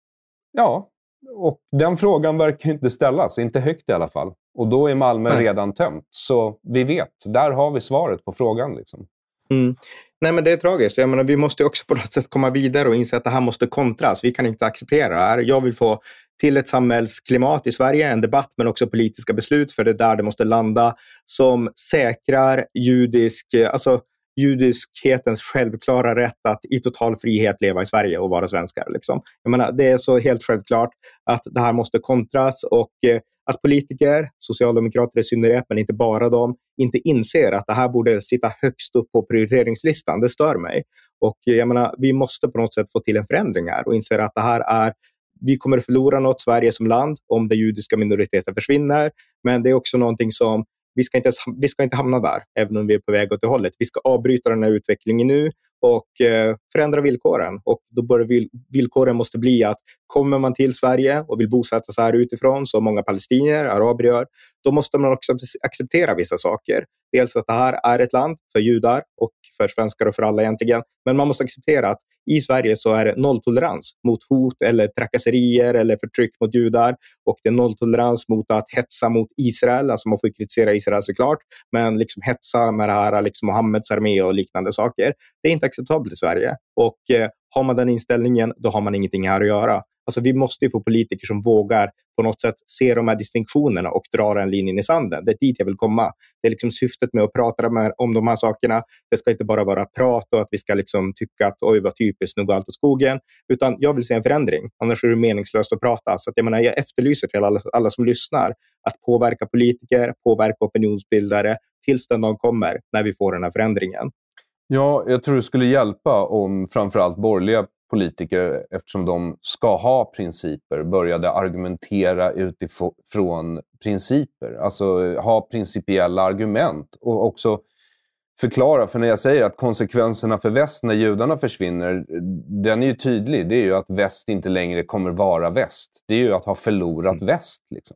Ja, och den frågan verkar inte ställas. Inte högt i alla fall. Och då är Malmö Nej. redan tömt. Så vi vet, där har vi svaret på frågan liksom. Mm. Nej, men det är tragiskt. Jag menar, vi måste också på något sätt komma vidare och inse att det här måste kontras. Vi kan inte acceptera det här. Jag vill få till ett samhällsklimat i Sverige, en debatt men också politiska beslut, för det är där det måste landa, som säkrar judisk, alltså judiskhetens självklara rätt att i total frihet leva i Sverige och vara svenskar. Liksom. Jag menar, det är så helt självklart att det här måste kontras och eh, att politiker, socialdemokrater i synnerhet, men inte bara de, inte inser att det här borde sitta högst upp på prioriteringslistan. Det stör mig. Och jag menar, vi måste på något sätt få till en förändring här och inse att det här är, vi kommer förlora något, Sverige som land, om den judiska minoriteten försvinner. Men det är också någonting som vi ska inte, vi ska inte hamna där, även om vi är på väg åt det hållet. Vi ska avbryta den här utvecklingen nu och eh, förändra villkoren. Och då bör vill, villkoren måste bli att kommer man till Sverige och vill bosätta sig här utifrån, som många palestinier, araber gör, då måste man också acceptera vissa saker. Dels att det här är ett land för judar och för svenskar och för alla egentligen. Men man måste acceptera att i Sverige så är det nolltolerans mot hot eller trakasserier eller förtryck mot judar. Och det är nolltolerans mot att hetsa mot Israel. Alltså man får kritisera Israel såklart. Men liksom hetsa med det här liksom Mohammeds armé och liknande saker. Det är inte acceptabelt i Sverige. Och eh, har man den inställningen, då har man ingenting här att göra. Alltså vi måste ju få politiker som vågar på något sätt se de här distinktionerna och dra en linje i sanden. Det är dit jag vill komma. Det är liksom syftet med att prata med, om de här sakerna. Det ska inte bara vara prat och att vi ska liksom tycka att oj vad typiskt, nu går allt åt skogen. Utan jag vill se en förändring. Annars är det meningslöst att prata. Så att jag menar, jag efterlyser till alla, alla som lyssnar att påverka politiker, påverka opinionsbildare tills den dag kommer när vi får den här förändringen. Ja, jag tror det skulle hjälpa om framförallt borgerliga politiker, eftersom de ska ha principer, började argumentera utifrån principer. Alltså ha principiella argument och också förklara. För när jag säger att konsekvenserna för väst när judarna försvinner, den är ju tydlig. Det är ju att väst inte längre kommer vara väst. Det är ju att ha förlorat mm. väst. Liksom.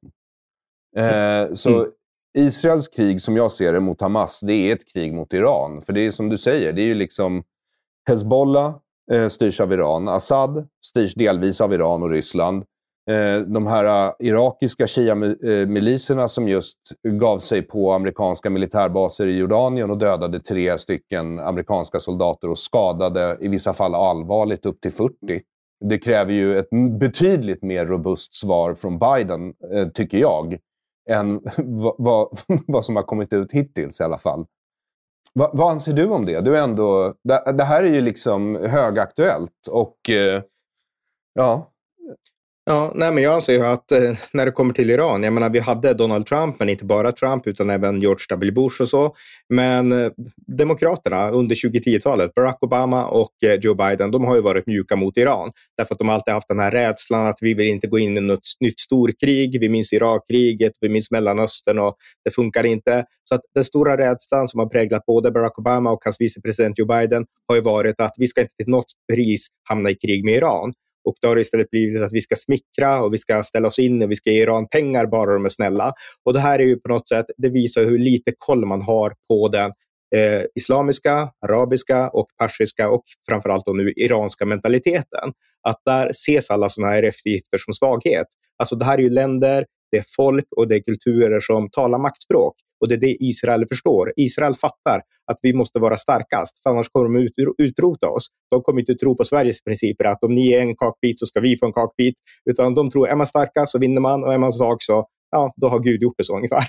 Eh, så mm. Israels krig, som jag ser det, mot Hamas, det är ett krig mot Iran. För det är som du säger, det är ju liksom Hezbollah eh, styrs av Iran. Assad styrs delvis av Iran och Ryssland. Eh, de här uh, irakiska shia-miliserna som just gav sig på amerikanska militärbaser i Jordanien och dödade tre stycken amerikanska soldater och skadade i vissa fall allvarligt upp till fyrtio. Det kräver ju ett betydligt mer robust svar från Biden, eh, tycker jag, än vad, vad, vad som har kommit ut hittills i alla fall. Va, vad anser du om det? Du är ändå, det, det här är ju liksom högaktuellt och eh, ja... Ja, nej, men jag anser ju att eh, när det kommer till Iran, jag menar vi hade Donald Trump, men inte bara Trump utan även George W. Bush och så. Men eh, demokraterna under tjugohundratio-talet, Barack Obama och eh, Joe Biden, de har ju varit mjuka mot Iran. Därför att de alltid haft den här rädslan att vi vill inte gå in i något nytt storkrig. Vi minns Irakkriget, vi minns Mellanöstern och det funkar inte. Så att den stora rädslan som har präglat både Barack Obama och hans vicepresident Joe Biden har ju varit att vi ska inte till något pris hamna i krig med Iran. Och då har det istället blivit att vi ska smickra och vi ska ställa oss in och vi ska ge Iran pengar bara de är snälla. Och det här är ju på något sätt, det visar hur lite koll man har på den eh, islamiska, arabiska och persiska och framförallt då nu iranska mentaliteten. Att där ses alla sådana här eftergifter som svaghet. Alltså det här är ju länder, det är folk och det är kulturer som talar maktspråk. Och det är det Israel förstår. Israel fattar att vi måste vara starkast, för annars kommer de ut, utrota oss. De kommer inte tro på Sveriges principer att om ni är en kakbit så ska vi få en kakbit. Utan de tror, är man starkast så vinner man och är man svag så, ja, då har Gud gjort det så ungefär.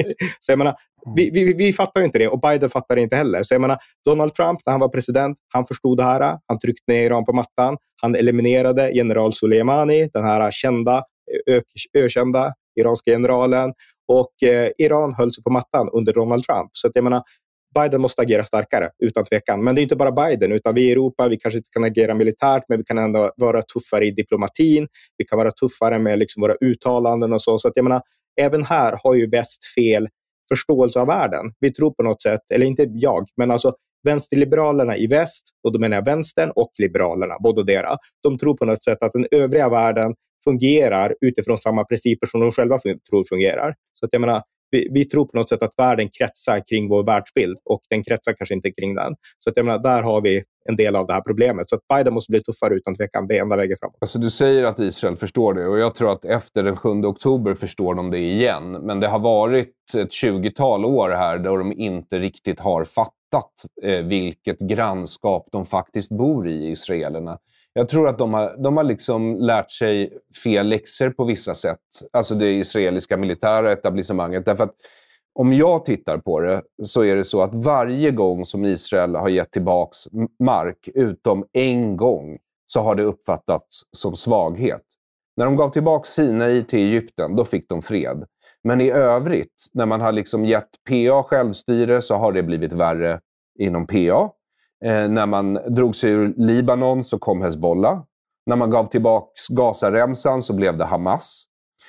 Så jag menar, vi, vi, vi fattar ju inte det och Biden fattar det inte heller. Så jag menar, Donald Trump när han var president, han förstod det här. Han tryckte ner Iran på mattan. Han eliminerade general Soleimani, den här kända, ö, ökända iranska generalen. Och eh, Iran höll sig på mattan under Donald Trump. Så att jag menar, Biden måste agera starkare, utan tvekan. Men det är inte bara Biden, utan vi i Europa, vi kanske inte kan agera militärt, men vi kan ändå vara tuffare i diplomatin. Vi kan vara tuffare med liksom våra uttalanden och så. Så att jag menar, även här har ju väst fel förståelse av världen. Vi tror på något sätt, eller inte jag, men alltså vänsterliberalerna i väst, och då menar jag vänstern och liberalerna, båda dera, de tror på något sätt att den övriga världen fungerar utifrån samma principer som de själva tror fungerar. Så att jag menar, vi, vi tror på något sätt att världen kretsar kring vår världsbild och den kretsar kanske inte kring den. Så att jag menar, där har vi en del av det här problemet. Så att Biden måste bli tuffare utan tvekan, det är enda vägen framåt. Alltså du säger att Israel förstår det och jag tror att efter den sjunde oktober förstår de det igen. Men det har varit ett tjugotal år här där de inte riktigt har fattat eh, vilket grannskap de faktiskt bor i, israelerna. Jag tror att de har, de har liksom lärt sig fel läxor på vissa sätt. Alltså det israeliska militära etablissemanget. Därför att om jag tittar på det så är det så att varje gång som Israel har gett tillbaks mark, utom en gång, så har det uppfattats som svaghet. När de gav tillbaks Sinai till Egypten, då fick de fred. Men i övrigt, när man har liksom gett P A självstyre så har det blivit värre inom P A. Eh, när man drog sig ur Libanon så kom Hezbollah. När man gav tillbaks Gazaremsan så blev det Hamas.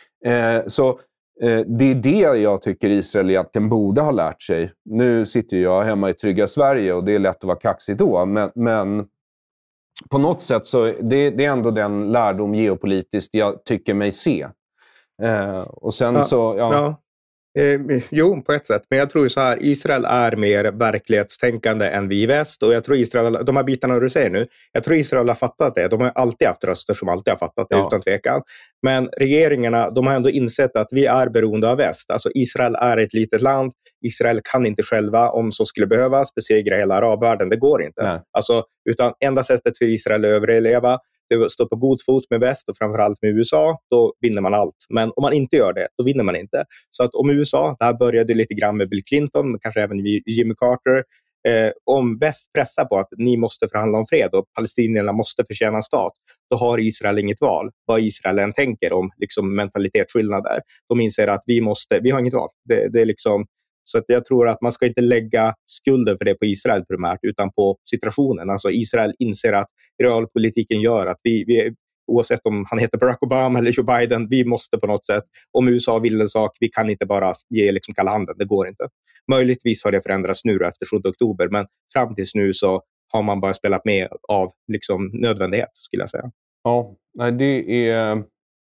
Eh, så eh, det är det jag tycker Israel egentligen borde ha lärt sig. Nu sitter jag hemma i trygga Sverige och det är lätt att vara kaxig då. Men, men på något sätt så det, det är ändå den lärdom geopolitiskt jag tycker mig se. Eh, och sen ja, så... Ja. ja. Eh, jo, på ett sätt. Men jag tror så här, Israel är mer verklighetstänkande än vi i väst. Och jag tror Israel, de här bitarna du säger nu, jag tror Israel har fattat det. De har alltid haft röster som alltid har fattat det, ja. Utan tvekan. Men regeringarna, de har ändå insett att vi är beroende av väst. Alltså Israel är ett litet land. Israel kan inte själva, om så skulle behövas, besegra hela arabvärlden. Det går inte. Alltså, utan enda sättet för Israel att överleva, det står på god fot med väst och framförallt med U S A, då vinner man allt. Men om man inte gör det, då vinner man inte. Så att om U S A, det här började lite grann med Bill Clinton, men kanske även Jimmy Carter, eh, om väst pressar på att ni måste förhandla om fred och palestinierna måste förtjäna en stat, då har Israel inget val. Vad Israel än tänker om liksom, mentalitetsskillnader. De inser att vi måste, vi har inget val. Det, det är liksom... Så att jag tror att man ska inte lägga skulden för det på Israel primärt, utan på situationen. Alltså Israel inser att realpolitiken gör att vi, vi, oavsett om han heter Barack Obama eller Joe Biden, vi måste på något sätt, om U S A vill en sak, vi kan inte bara ge liksom kalla handen, det går inte. Möjligtvis har det förändrats nu efter sjunde oktober, men fram tills nu så har man bara spelat med av liksom nödvändighet, skulle jag säga. Ja, nej, det, är,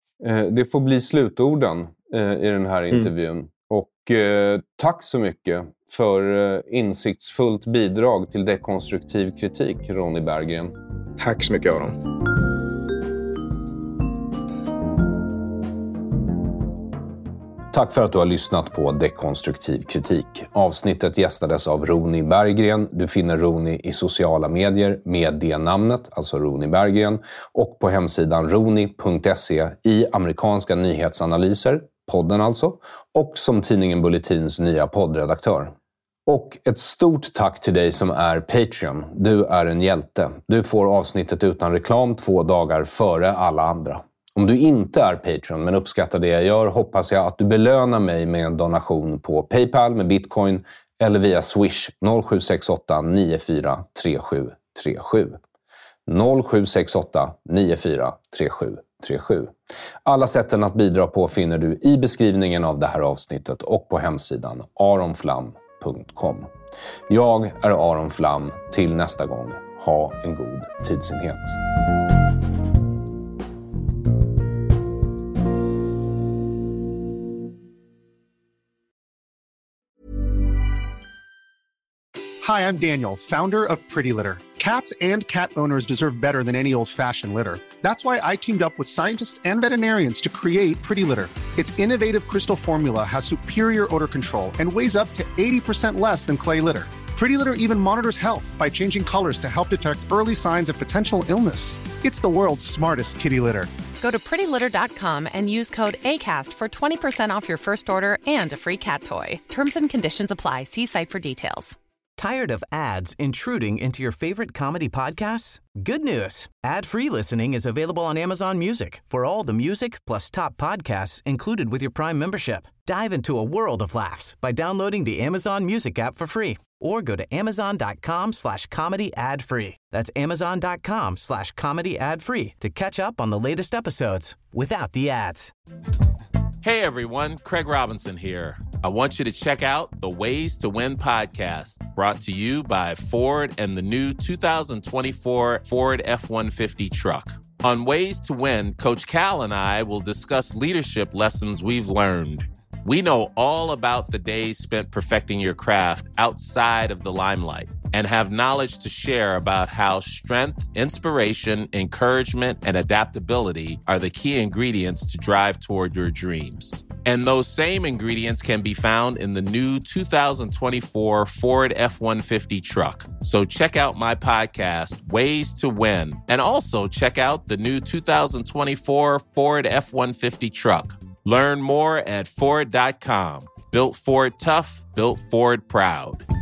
det får bli slutorden i den här intervjun. Mm. Och eh, tack så mycket för eh, insiktsfullt bidrag till dekonstruktiv kritik, Ronny Berggren. Tack så mycket, Aron. Tack för att du har lyssnat på Dekonstruktiv kritik. Avsnittet gästades av Ronny Berggren. Du finner Ronny i sociala medier med det namnet, alltså Ronny Berggren, och på hemsidan roni punkt se i amerikanska nyhetsanalyser, podden alltså, och som tidningen Bulletins nya poddredaktör. Och ett stort tack till dig som är Patreon. Du är en hjälte. Du får avsnittet utan reklam två dagar före alla andra. Om du inte är Patreon men uppskattar det jag gör, hoppas jag att du belönar mig med en donation på PayPal med Bitcoin eller via Swish noll sju sex åtta nio fyra tre sju tre sju. noll sju sex åtta nio fyra tre sju tre sju. Alla sätten att bidra på finner du i beskrivningen av det här avsnittet och på hemsidan aron flam punkt com. Jag är Aron Flam. Till nästa gång, ha en god tidsenhet. Hi, I'm Daniel, founder of Pretty Litter. Cats and cat owners deserve better than any old-fashioned litter. That's why I teamed up with scientists and veterinarians to create Pretty Litter. Its innovative crystal formula has superior odor control and weighs up to eighty percent less than clay litter. Pretty Litter even monitors health by changing colors to help detect early signs of potential illness. It's the world's smartest kitty litter. Go to pretty litter dot com and use code ACAST for twenty percent off your first order and a free cat toy. Terms and conditions apply. See site for details. Tired of ads intruding into your favorite comedy podcasts? Good news. Ad-free listening is available on Amazon Music for all the music plus top podcasts included with your Prime membership. Dive into a world of laughs by downloading the Amazon Music app for free or go to amazon.com slash comedy ad free. That's amazon.com slash comedy ad free to catch up on the latest episodes without the ads. Hey everyone, Craig Robinson here. I want you to check out the Ways to Win podcast, brought to you by Ford and the new two thousand twenty-four Ford F one fifty truck. On Ways to Win, Coach Cal and I will discuss leadership lessons we've learned. We know all about the days spent perfecting your craft outside of the limelight and have knowledge to share about how strength, inspiration, encouragement, and adaptability are the key ingredients to drive toward your dreams. And those same ingredients can be found in the new two thousand twenty-four Ford F one fifty truck. So check out my podcast, Ways to Win, and also check out the new two thousand twenty-four Ford F one fifty truck. Learn more at Ford dot com. Built Ford tough, built Ford proud.